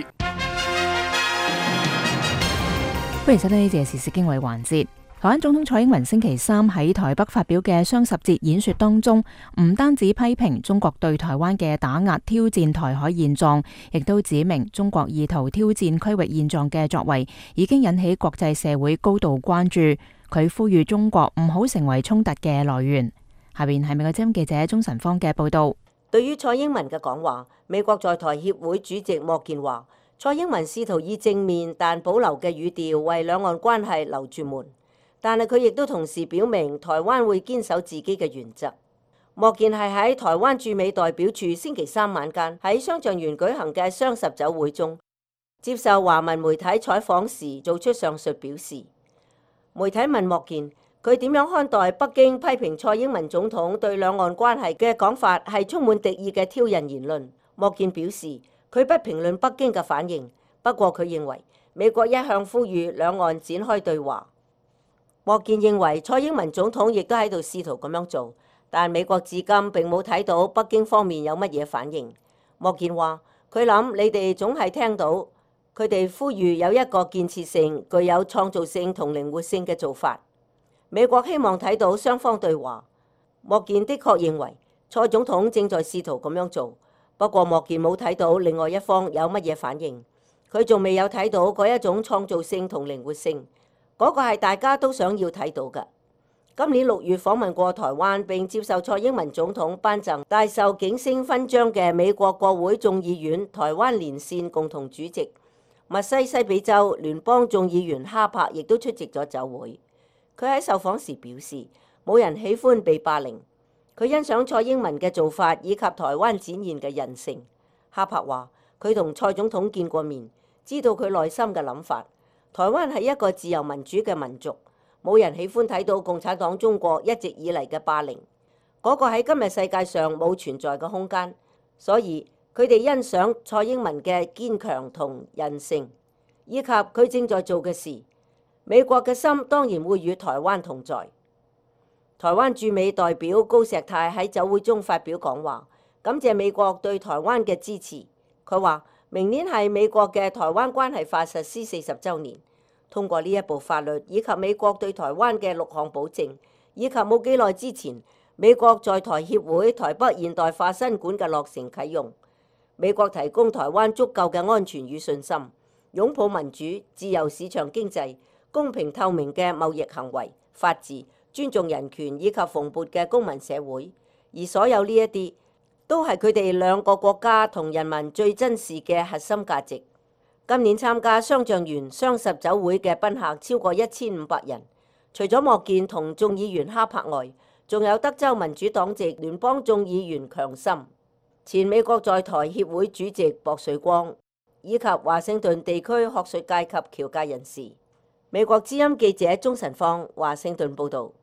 Speaker 1: 歡迎收聽呢節時事經緯環節。台灣總統蔡英文星期三喺台北發表嘅雙十節演說當中，唔單止批評中國對台灣嘅打壓挑戰台海現狀，亦都指明中國意圖挑戰區域現狀嘅作為已經引起國際社會高度關注。佢呼籲中國唔好成為衝突嘅來源。下邊係美國之音記者鍾晨芳嘅報道。
Speaker 5: 對於蔡英文嘅講話，美國在台協會主席莫健話，蔡英文試圖以正面但保留嘅語調為兩岸關係留住門，但係佢亦都同時表明台灣會堅守自己嘅原則。莫健係喺台灣駐美代表處星期三晚間喺雙橡園舉行嘅雙十酒會中，接受華文媒體採訪時做出上述表示。媒體問莫健，佢點樣看待北京批評蔡英文總統對兩岸關係嘅講法係充滿敵意嘅挑釁言論？莫健表示，佢不評論北京嘅反應，不過佢認為美國一向呼籲兩岸展開對話。莫健認為蔡英文總統亦都喺度試圖咁樣做，但美國至今並冇睇到北京方面有乜嘢反應。莫健話，佢諗你哋總係聽到佢哋呼籲有一個建設性、具有創造性同靈活性嘅做法。美國希望睇到雙方對話。莫健的確認為蔡總統正在試圖咁樣做，不過莫健冇睇到另外一方有乜嘢反應。佢仲未有睇到嗰一種創造性同靈活性，嗰個係大家都想要睇到嘅。今年6月訪問過台灣並接受蔡英文總統頒贈大綬景星勳章嘅美國國會眾議院台灣連線共同主席密西西比州聯邦眾議員哈柏亦都出席咗酒會。佢喺受訪時表示，冇人喜歡被霸凌。佢欣賞蔡英文嘅做法以及台灣展現嘅韌性。哈柏話，佢同蔡總統見過面，知道佢內心嘅諗法。台灣係一個自由民主嘅民族，冇人喜歡睇到共產黨中國一直以嚟嘅霸凌。嗰個喺今日世界上冇存在嘅空間，所以佢哋欣賞蔡英文嘅堅強同韌性，以及佢正在做嘅事。美國嘅心當然會與台灣同在。台灣駐美代表高石泰喺酒會中發表講話，感謝美國對台灣嘅支持。佢話，明年係美國嘅台灣關係法實施40週年，通過呢一部法律以及美國對台灣嘅6項保證，以及冇幾耐之前美國在台協會台北現代化新館嘅落成啟用，美國提供台灣足夠嘅安全與信心，擁抱民主、自由市場經濟、公平透明嘅貿易行為、法治、尊重人權以及蓬勃嘅公民社會，而所有呢一啲都係佢哋兩個國家同人民最珍視嘅核心價值。今年參加雙橡園雙十酒會嘅賓客超過1500人，除咗莫健同眾議員哈柏外，仲有德州民主黨籍聯邦眾議員強森、前美國在台協會主席薄瑞光，以及華盛頓地區學術界及僑界人士。美國之音記者鍾晨芳，華盛頓報導。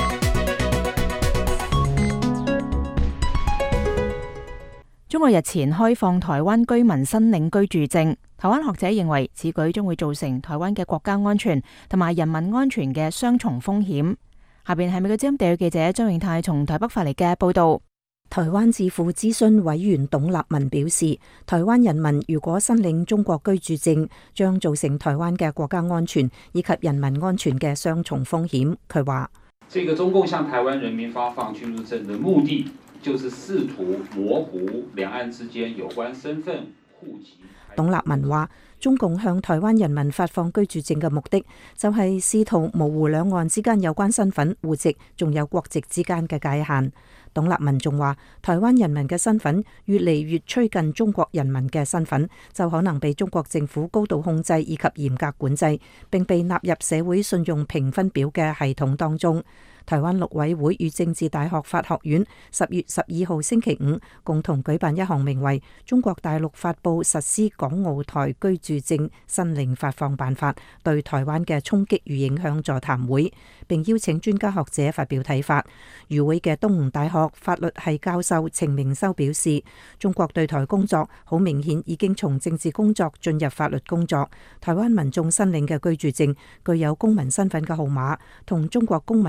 Speaker 1: 中國日前開放台灣居民申領居住證，台灣學者認為此舉將會造成台灣嘅國家安全同埋人民安全嘅雙重風險。下邊係美國之音地區記者張永泰從台北發嚟嘅報導。
Speaker 6: 台灣智庫諮詢委員董立文表示，台灣人民如果申領中國居住證，將造成台灣嘅國家安全以及人民安全嘅雙重風險。佢話：
Speaker 8: 這個中共向台灣人民發放居住證的目的，就是試圖模糊兩岸之間有關身份、戶籍。
Speaker 6: 董立文話：中共向台灣人民發放居住證嘅目的，就係試圖模糊兩岸之間有關身份、戶籍仲有國籍之間嘅界限。董立文仲話：台灣人民嘅身份越嚟越趨近中國人民嘅身份，就可能被中國政府高度控制以及嚴格管制，並被納入社會信用評分表嘅系統當中。台灣陸委會與政治大學法學院10月12號星期五共同舉辦一項名為《中國大陸發布實施港澳台居住證申領發放辦法對台灣嘅衝擊與影響》座談會，並邀請專家學者發表睇法。與會嘅東吳大學法律系教授程明修表示，中國對台工作好明顯已經從政治工作進入法律工作。台灣民眾申領嘅居住證具有公民身份嘅號碼，同中國公民身份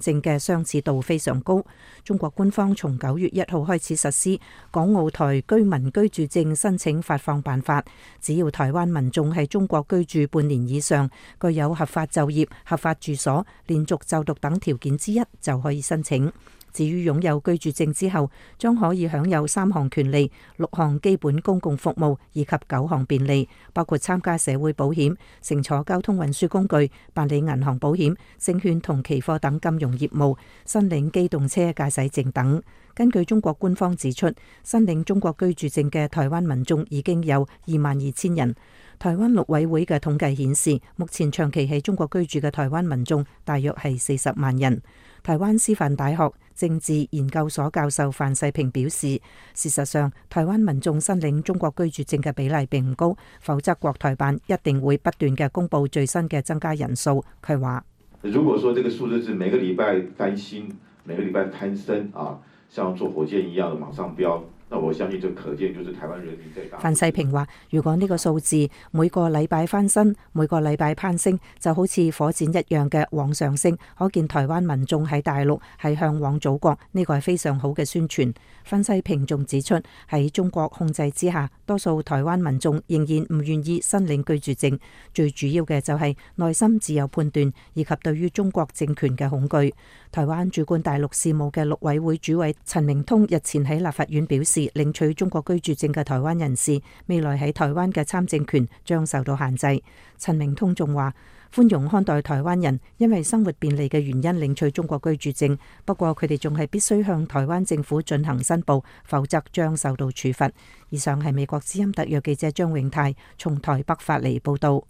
Speaker 6: 證嘅相似度非常高。中國官方從9月1號開始實施港澳台居民居住證申請發放辦法，只要台灣民眾喺中國居住半年以上，具有合法就業、合法住所、連續就讀等條件之一，就可以申請。至於擁有居住證之後，將可以享有3項權利、6項基本公共服務以及9項便利，包括參加社會保險、乘坐交通運輸工具、辦理銀行保險、證券同期貨等金融業務、申領機動車駕駛證等。根據中國官方指出，申領中國居住證嘅台灣民眾已經有22,000人。台灣陸委會嘅統計顯示，目前長期喺中國居住嘅台灣民眾大約係40萬人。台灣師範大學政治研究所教授范世平表示，事實上，台灣民眾申領中國居住證嘅比例並唔高，否則國台辦一定會不斷嘅公布最新嘅增加人數。佢話：
Speaker 9: 如果說這個數字是每個禮拜翻新，每個禮拜攀升啊，像坐火箭一樣的往上飆。那我相信就可見就是台灣人民在打。
Speaker 6: 范世平話：如果呢個數字每個禮拜翻身，每個禮拜攀升，就好似火箭一樣嘅往上升，可見台灣民眾喺大陸係向往祖國，呢個係非常好嘅宣傳。范世平仲指出，喺中國控制之下，多數台灣民眾仍然唔願意申領居住證，最主要嘅就係內心自有判斷，以及對於中國政權嘅恐懼。台灣主管大陸事務嘅陸委會主委陳明通日前喺立法院表示，領取中國居住證嘅台灣人士未來喺台灣嘅參政權將受到限制。陳明通仲話，寬容看待台灣人因為生活便利嘅原因領取中國居住證，不過佢哋仲係必須向台灣政府進行申報，否則將受到處罰。以上係美國之音特約記者張永泰從台北發嚟報道。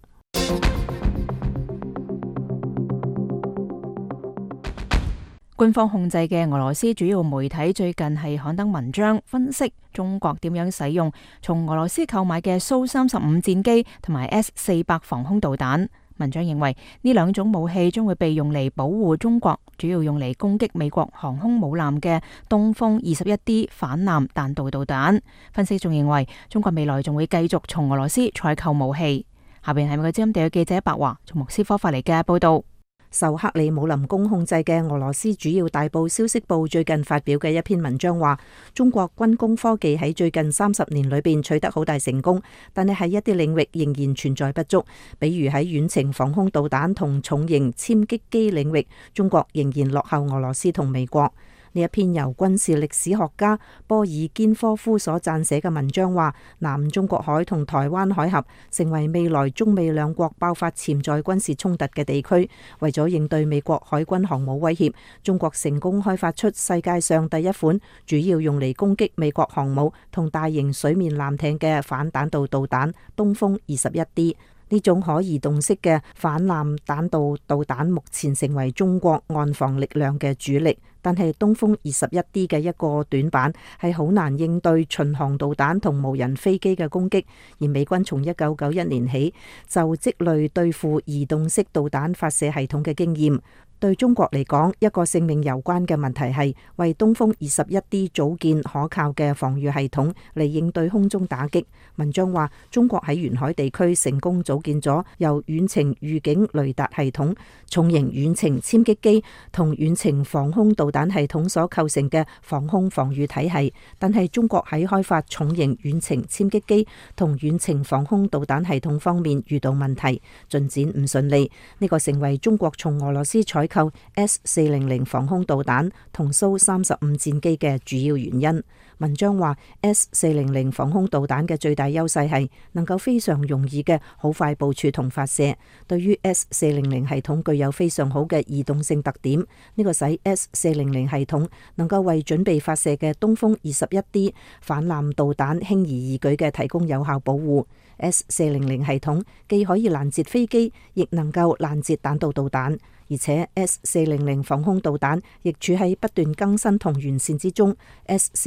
Speaker 1: 官方控制嘅俄羅斯主要媒體最近係刊登文章，分析中國點樣使用從俄羅斯購買嘅蘇35戰機同埋 S-400防空導彈。文章認為呢兩種武器將會被用嚟保護中國，主要用嚟攻擊美國航空母艦嘅東風21D 反艦彈道導彈。分析仲認為中國未來仲會繼續從俄羅斯採購武器。下邊係美國之音特約記者白華從莫斯科發嚟嘅報道。
Speaker 6: 受克里姆林宮控制嘅俄羅斯主要大報消息報最近發表嘅一篇文章話，中國軍工科技喺最近30年裏邊取得好大成功，但係喺一啲領域仍然存在不足，比如喺遠程防空導彈同重型殲擊機領域，中國仍然落後俄羅斯同美國。呢一篇由軍事歷史學家波爾堅科夫所撰寫嘅文章話，南中國海同台灣海峽成為未來中美兩國爆發潛在軍事衝突嘅地區。為咗應對美國海軍航母威脅，中國成功開發出世界上第一款主要用嚟攻擊美國航母同大型水面艦艇嘅反彈道導彈東風21D。呢種可移動式嘅反艦彈道導彈目前成為中國岸防力量嘅主力，但係東風21D嘅一個短板係好難應對巡航導彈同無人飛機嘅攻擊，而美軍從1991年起就積累對付移動式導彈發射系統嘅經驗。對中國嚟講，一個性命攸關嘅問題係為東風21D 組建可靠嘅防禦系統嚟應對空中打擊。文章話，中國喺沿海地區成功組建咗由遠程預警雷達系統、重型遠程殲擊機同遠程防空導彈系統所構成嘅防空防禦體系，但係中國喺開發重型遠程殲擊機同遠程防空導彈系統方面遇到問題，進展唔順利。呢個成為中國從俄羅斯採購 S-400 防空導彈同蘇35戰機嘅主要原因。文章話 S-400 防空導彈嘅最大優勢係能夠非常容易嘅好快部署同發射。對於 S-400 系統具有非常好嘅移動性特點，呢個使 S-400 系統能夠為準備發射嘅東風21D 反艦導彈輕而易舉嘅提供有效保護。S-400 系統既可以攔截飛機，亦能夠攔截彈道導彈。而且 S-400 防空導彈亦處喺不斷更新同完善之中。S-400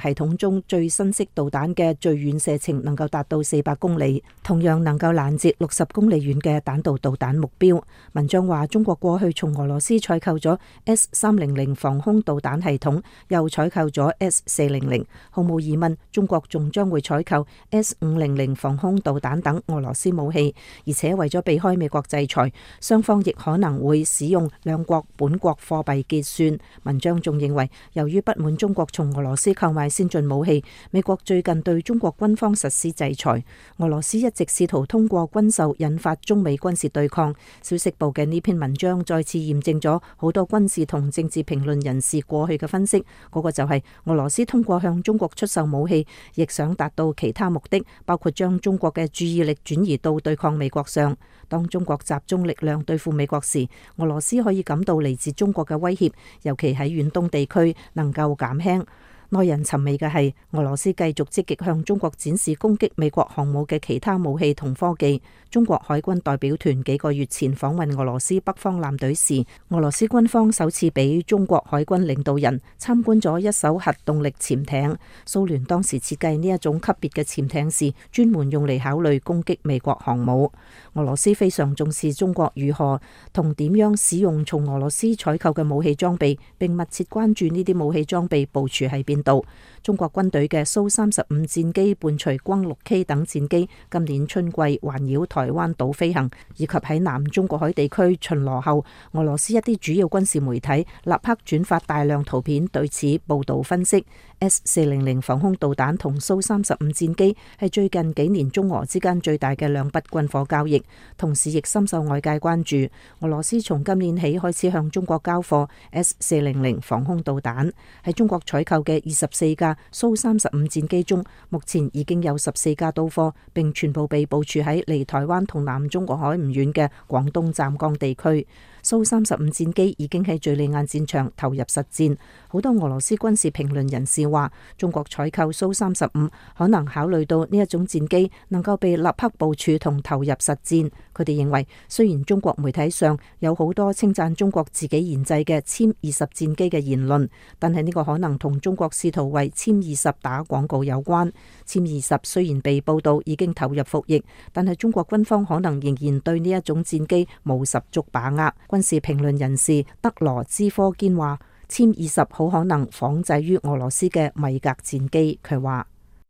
Speaker 6: 系統中最新式導彈嘅最遠射程能夠達到400公里，同樣能夠攔截60公里遠嘅彈道導彈目標。文章話，中國過去從俄羅斯採購咗 S300 防空導彈系統，又採購咗 S400，毫無疑問，中國仲將會採購 S500 防空導彈等俄羅斯武器，而且為咗避開美國制裁，雙方亦可能會使用兩國本國貨幣結算。文章仲認為，由於不滿中國從俄羅斯購買先進武器，美國最近對中國軍方實施制裁。俄羅斯一直試圖通過軍售引發中美軍事對抗。消息報嘅呢篇文章再次驗證咗好多軍事同政治評論人士過去嘅分析，嗰個就係俄羅斯通過向中國出售武器，亦想達到其他目的，包括將中國嘅注意力轉移到對抗美國上。當中國集中力量對付美國時，俄羅斯可以感到嚟自中國嘅威脅，尤其喺遠東地區能夠減輕。耐人尋味嘅係，俄羅斯繼續積極向中國展示攻擊美國航母嘅其他武器同科技。中國海軍代表團幾個月前訪問俄羅斯北方艦隊時，俄羅斯軍方首次俾中國海軍領導人參觀咗一艘核動力潛艇。蘇聯當時設計呢一種級別嘅潛艇時，專門用嚟考慮攻擊美國航母。俄羅斯非常重視中國如何同點樣使用從俄羅斯採購嘅武器裝備，並密切關注呢啲武器裝備部署喺邊度。中國軍隊嘅蘇35戰機伴隨轟6K 等戰機今年春季環繞台灣島飛行，以及喺南中國海地區巡邏後，俄羅斯一啲主要軍事媒體立刻轉發大量圖片對此報道分析。S400防空導彈同蘇35戰機係最近幾年中俄之間最大嘅兩筆軍火交易，同時亦深受外界關注。俄羅斯從今年起開始向中國交貨 S400防空導彈，喺中國採購嘅24架蘇35戰機中，目前已經有14架到貨，並全部被部署喺離台灣同南中國海唔遠嘅廣東湛江地區。蘇35戰機已經喺敘利亞戰場投入實戰。好多俄羅斯軍事評論人士話，中國採購蘇35可能考慮到呢一種戰機能夠被立刻部署同投入實戰。佢哋認為，雖然中國媒體上有好多稱讚中國自己研製嘅殲20戰機嘅言論，但係呢個可能同中國試圖為殲20打廣告有關。殲20雖然被報道已經投入服役，但係中國軍方可能仍然對呢一種戰機冇十足把握。軍事評論人士德羅茲科堅話，殲20好可能仿製於俄羅斯嘅米格戰機。佢話，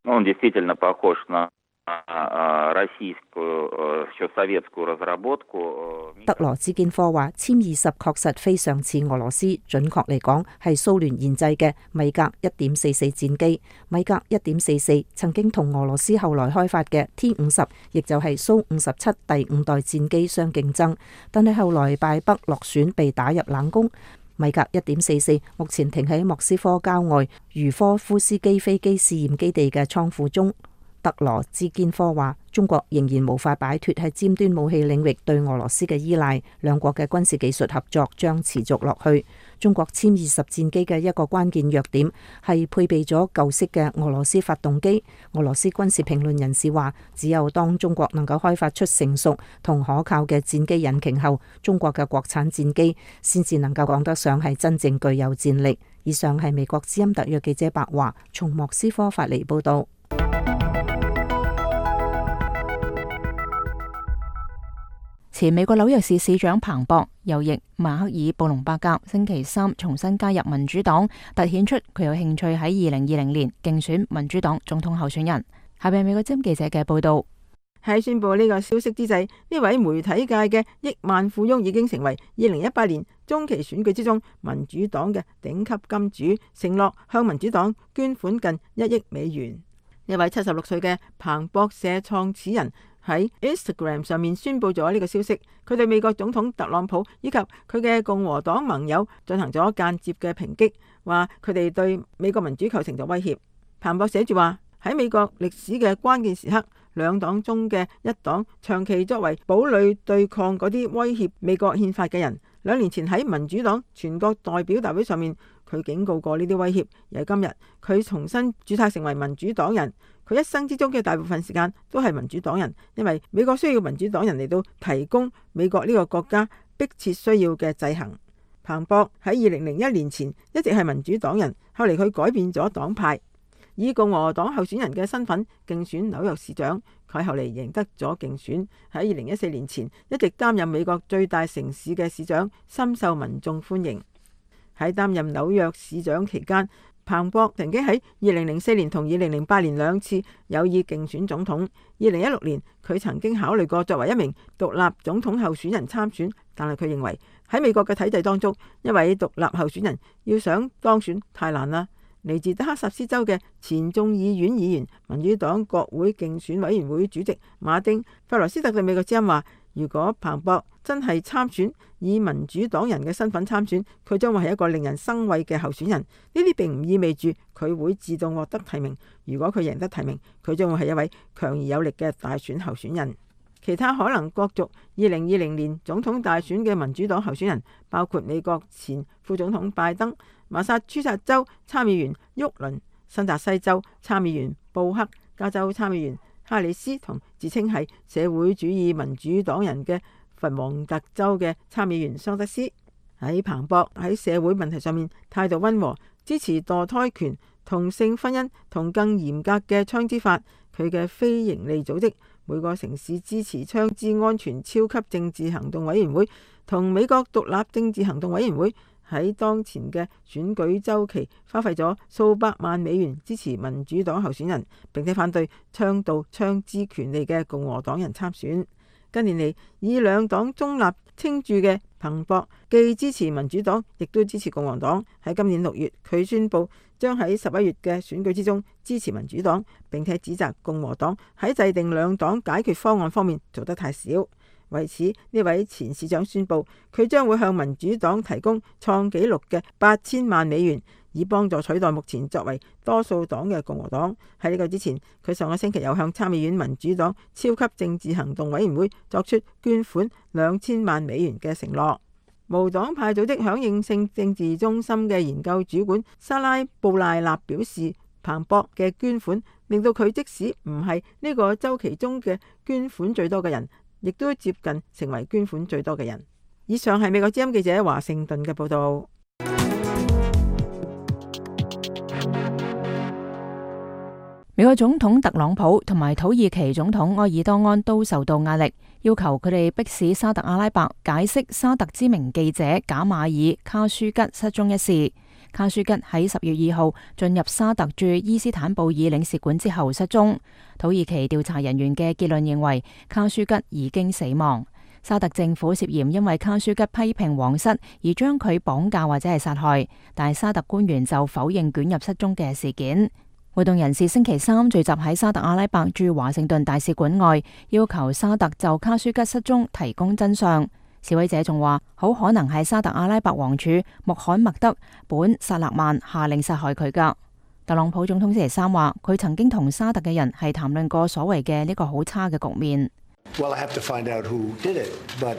Speaker 6: 德羅茲堅科話，殲20確實非常似俄羅斯，準確嚟講係蘇聯研製嘅米格1.44戰機。米格1.44曾經同俄羅斯後來開發嘅 T50，亦就係蘇57第5代戰機相競爭，但係後來敗北落選，被打入冷宮。米格1.44目前停喺莫斯科郊外茹科夫斯基飛機試驗基地嘅倉庫中。德羅茲堅科話，中國仍然無法擺脫喺尖端武器領域對俄羅斯嘅依賴，兩國嘅軍事技術合作將持續落去。中國殲20戰機嘅一個關鍵弱點係配備咗舊式嘅俄羅斯發動機。俄羅斯軍事評論人士話，只有當中國能夠開發出成熟同可靠嘅戰機引擎後，中國嘅國產戰機先至能夠講得上係真正具有戰力。以上係美國之音特約記者白華從莫斯科發嚟報道。
Speaker 1: 前美國紐約市市長彭博右翼邁克爾布隆伯格星期三重新加入民主黨，凸顯出佢有興趣喺2020年競選民主黨總統候選人。下邊美國之音記者嘅報道。
Speaker 7: 喺宣布呢個消息之際，呢位媒體界嘅億萬富翁已經成為2018年中期選舉之中民主黨嘅頂級金主，承諾向民主黨捐款近1億美元。呢位76歲嘅彭博社創始人喺 Instagram 上面宣布咗呢個消息，佢對美國總統特朗普以及佢嘅共和黨盟友進行咗間接嘅抨擊，話佢哋對美國民主構成咗威脅。彭博寫住話，喺美國歷史嘅關鍵時刻，兩黨中嘅一黨長期作為堡壘對抗嗰啲威脅美國憲法嘅人。2年前喺民主黨全國代表大會上面，佢警告過呢啲威脅，而係今日佢重新註冊成為民主黨人。佢一生之中嘅大部分時間都係民主黨人，因為美國需要民主黨人嚟到提供美國呢個國家迫切需要嘅制衡。彭博喺2001年前一直係民主黨人，後嚟佢改變咗黨派。 以共和黨候選人嘅身份競選紐約市長。佢後嚟贏得咗競選，喺2014年前一直擔任美國最大城市嘅市長，深受民眾歡迎。喺擔任紐約市長期間，彭博曾經喺2004年同2008年2次有意競選總統。2016年佢曾經考慮過作為一名獨立總統候選人參選，但係佢認為喺美國嘅體制當中，一位獨立候選人要想當選太難啦。嚟自德克薩斯州嘅前眾議院議員、民主黨國會競選委員會主席馬丁·費羅斯特對美國之音話，如果彭博真係參選，以民主黨人嘅身份參選，佢將會係一個令人生畏嘅候選人。呢啲並唔意味住佢會自動獲得提名。如果佢贏得提名，佢將會係一位強而有力嘅大選候選人。其他可能角逐2020年總統大選嘅民主黨候選人包括美國前副總統拜登、馬薩諸塞州參議員沃倫、新澤西州參議員布克、加州參議員哈里斯同自稱係社會主義民主黨人嘅佛蒙特州嘅參議員桑德斯。喺彭博喺社會問題上面態度溫和，支持墮胎權、同性婚姻同更嚴格嘅槍支法。佢嘅非營利組織每個城市支持槍支安全超級政治行動委員會同美國獨立政治行動委員會喺當前嘅選舉週期花費咗數百萬美元支持民主黨候選人，並且反對倡導槍支權利嘅共和黨人參選。近年嚟，以兩黨中立稱著嘅彭博既支持民主黨，亦都支持共和黨。喺今年6月，佢宣布將喺11月嘅選舉之中支持民主黨，並且指責共和黨喺制定兩黨解決方案方面做得太少。為此，呢位前市長宣布，佢將會向民主黨提供創紀錄嘅8000萬美元，以幫助取代目前作為多數黨嘅共和黨。喺呢個之前，佢上個星期又向參議院民主黨超級政治行動委員會作出捐款2000萬美元嘅承諾。無黨派組織響應性政治中心嘅研究主管莎拉布賴納表示，彭博嘅捐款令到佢即使唔係呢個週期中嘅捐款最多嘅人，亦都接近成為捐款最多嘅人。以上係美國之音記者華盛頓嘅報道。
Speaker 1: 美國總統特朗普同埋土耳其總統埃爾多安都受到壓力，要求佢哋迫使沙特阿拉伯解釋沙特知名記者賈馬爾卡舒吉失蹤一事。卡舒吉喺10月2號進入沙特駐伊斯坦布爾領事館之後失蹤。土耳其調查人員嘅結論認為卡舒吉已經死亡。沙特政府涉嫌因為卡舒吉批評皇室而將佢綁架或者係殺害，但係沙特官員就否認捲入失蹤嘅事件。活動人士星期三聚集喺沙特阿拉伯駐華盛頓大使館外，要求沙特就卡舒吉失蹤提供真相。示威者仲話，好可能係沙特阿拉伯王儲穆罕默德本薩勒曼下令殺害佢噶。特朗普總統星期三話，佢曾經同沙特嘅人係談論過所謂嘅呢個好差嘅局面。
Speaker 10: Well, I have to find out who did it, but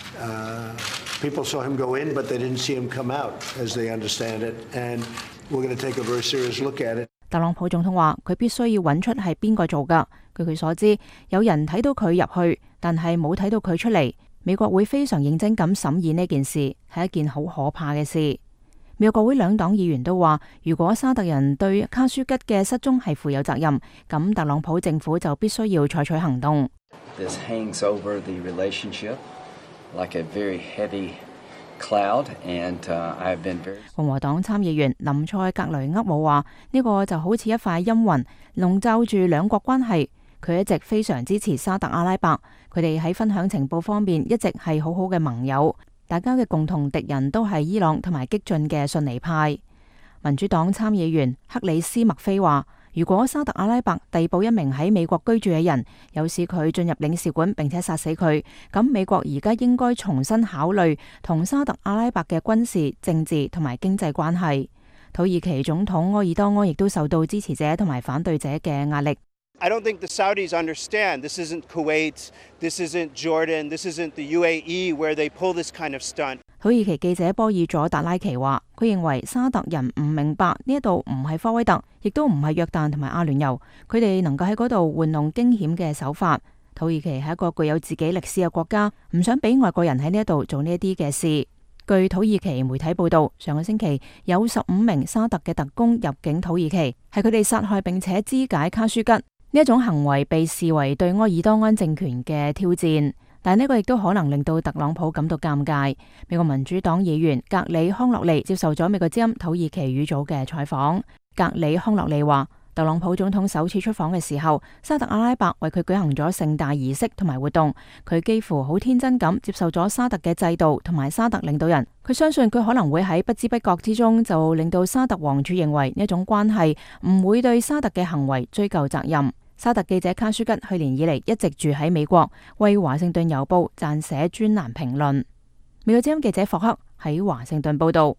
Speaker 10: people saw him go in, but they didn't see him come out, as they understand it, and we're going to take a very serious look at it.
Speaker 1: 特朗普總統話，佢必須要揾出係邊個做噶。據佢所知，有人睇到佢入去，但係冇睇到佢出嚟。美國會非常認真咁審議呢件事，係一件好可怕嘅事。美國國會兩黨議員都話，如果沙特人對卡舒吉嘅失蹤係負有責任，咁特朗普政府就必須要採取行動。
Speaker 11: This hangs over the relationship like a very heavy cloud, and I've been very...
Speaker 1: 共和黨參議員林塞格雷厄姆話，呢個就好似一塊陰雲籠罩住兩國關係。佢一直非常支持沙特阿拉伯，佢哋喺分享情報方面一直係好好嘅盟友。大家嘅共同敵人都係伊朗同埋激進嘅遜尼派。民主黨參議員克里斯麥菲話，如果沙特阿拉伯逮捕一名喺美國居住嘅人，誘使佢進入領事館並且殺死佢，咁美國而家應該重新考慮同沙特阿拉伯嘅軍事、政治同埋經濟關係。土耳其總統埃爾多安亦都受到支持者同埋反對者嘅壓力。
Speaker 12: I don't think the Saudis understand. This isn't Kuwait, this isn't Jordan, this isn't the UAE where they pull this kind of stunt.
Speaker 1: 土耳其記者波爾佐達拉奇話，佢認為沙特人唔明白呢一度唔係科威特，亦都唔係約旦同埋阿聯酋，佢哋能夠喺嗰度玩弄驚險嘅手法。土耳其係一個具有自己歷史嘅國家，唔想俾外國人喺呢一度做呢一啲嘅事。 據土耳其媒體報道，上個星期有15名沙特嘅特工入境土耳其，係佢哋殺害並且肢解卡舒吉。呢一種行為被視為對埃爾多安政權嘅挑戰，但呢個亦都可能令到特朗普感到尷尬。美國民主黨議員格里康諾利接受咗美國之音土耳其語組嘅採訪。格里康諾利話，特朗普總統首次出訪嘅時候，沙特阿拉伯為佢舉行咗盛大儀式同埋活動，佢幾乎好天真咁接受咗沙特嘅制度同埋沙特領導人。佢相信佢可能會喺不知不覺之中就令到沙特王儲認為呢一種關係唔會對沙特嘅行為追究責任。沙特記者卡舒吉去年以嚟一直住喺美國，為華盛頓郵報撰寫專欄評論。美國之音記者霍克喺華盛頓報道。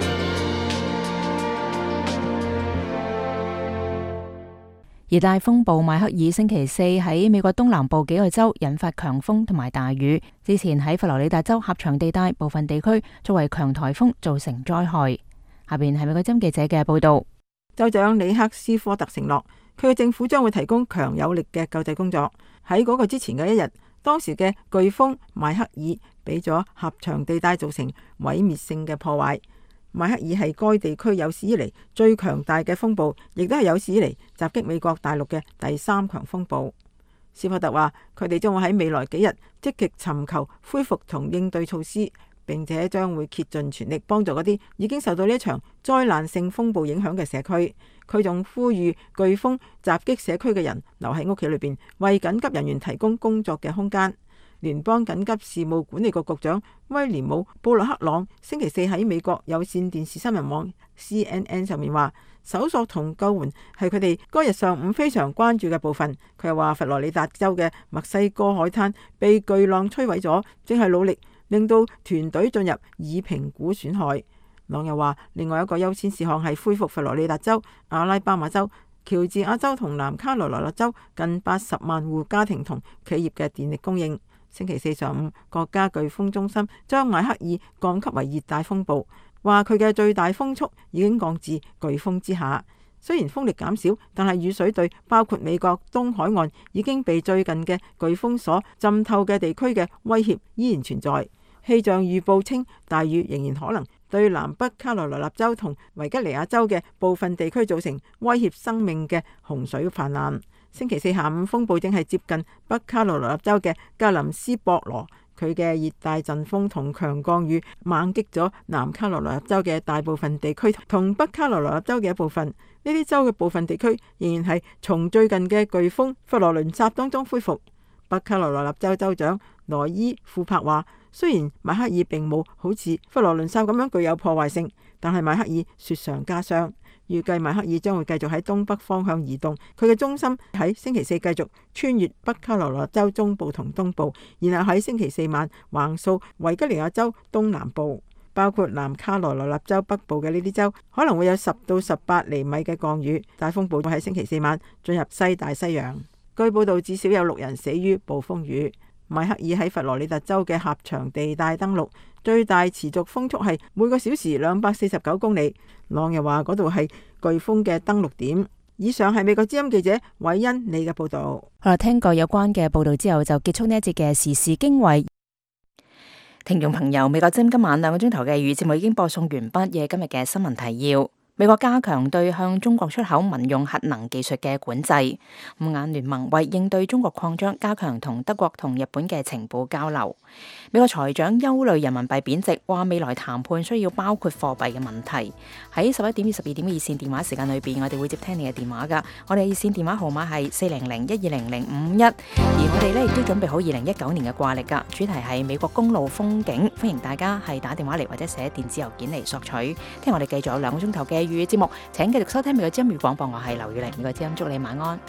Speaker 1: 熱帶風暴邁克爾星期四喺美國東南部幾個州引發強風同埋大雨，之前喺佛羅里達州狹長地帶部分地區作為強颱風造成災害。下邊係美國之音記者嘅報道。
Speaker 7: 州長里克斯科特承諾，佢嘅政府將會提供強有力嘅救濟工作。喺嗰個之前嘅一日，當時嘅颶風邁克爾俾咗狹長地帶造成毀滅性嘅破壞。邁克爾係該地區有史以嚟最強大嘅風暴，亦都係有史以嚟襲擊美國大陸嘅第3強風暴。斯科特話，佢哋將會喺未來幾日積極尋求恢復同應對措施，並且將會竭盡全力幫助嗰啲已經受到呢一場災難性風暴影響嘅社區。佢仲呼籲颶風襲擊社區嘅人留喺屋企裏邊，為緊急人員提供工作嘅空間。聯邦緊急事務管理局局長威廉姆布洛克朗星期四喺美國有線電視新聞網 CNN 上面話，搜索同救援係佢哋該日上午非常關注嘅部分。佢又話，佛羅里達州嘅墨西哥海灘被巨浪摧毀咗，正係努力令到團隊進入以評估損害。朗又話，另外一個優先事項係恢復佛羅里達州、阿拉巴馬州、喬治亞州同南卡羅來納州近80萬戶家庭同企業嘅電力供應。星期四上午，國家颶風中心將邁克爾降級為熱帶風暴，話佢嘅最大風速已經降至颶風之下。雖然風力減少，但係雨水對包括美國東海岸已經被最近嘅颶風所浸透嘅地區嘅威脅依然存在。氣象預報稱，大雨仍然可能對南北卡羅來納州同維吉尼亞州嘅部分地區造成威脅生命嘅洪水泛濫。星期四下午，風暴正係接近北卡羅來納州嘅格林斯博羅，佢嘅熱帶陣風同強降雨猛擊咗南卡羅來納州嘅大部分地區同北卡羅來納州嘅一部分。呢啲州嘅部分地區仍然係從最近嘅颶風佛羅倫薩當中恢復。北卡羅來納州州長羅伊庫珀話，雖然邁克爾並冇好似佛羅倫薩咁樣具有破壞性，但係邁克爾雪上加霜。預計邁克爾將會繼續喺東北方向移動，佢嘅中心喺星期四繼續穿越北卡羅來納州中部同東部，然後喺星期四晚橫掃維吉尼亞州東南部，包括南卡羅來納州北部嘅呢啲州可能會有10到18厘米嘅降雨。大風暴會喺星期四晚進入西大西洋。據報道，至少有6人死於暴風雨。邁克爾喺佛羅里達州嘅狹長地帶登陸，最大持續風速係每個小時249公里。朗又話嗰度係颶風嘅登陸點。以上係美國之音記者韋恩你嘅報道。
Speaker 1: 好啦，聽過有關嘅報道之後，就結束呢一節嘅時事經緯。聽眾朋友，美國之音今晚2個鐘頭嘅粵語節目已經播送完畢嘅今日嘅新聞提要。美國加強對向中國出口民用核能技術嘅管制。五眼聯盟為應對中國擴張，加強同德國同日本嘅情報交流。美國財長憂慮人民幣貶值，話未來談判需要包括貨幣嘅問題。喺11點至12點嘅熱線電話時間裏邊，我哋會接聽你嘅電話噶。我哋熱線電話號碼係400-120-051，而我哋呢亦都準備好2019年嘅掛曆噶，主題係美國公路風景，歡迎大家係打電話嚟或者寫電子郵件嚟索取。聽我哋繼續有2個鐘頭嘅粵語節目，請繼續收聽美國之音粵語廣播，我係劉宇玲，美國之音祝你晚安。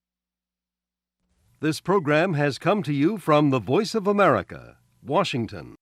Speaker 13: This program has come to you from the Voice of America, Washington.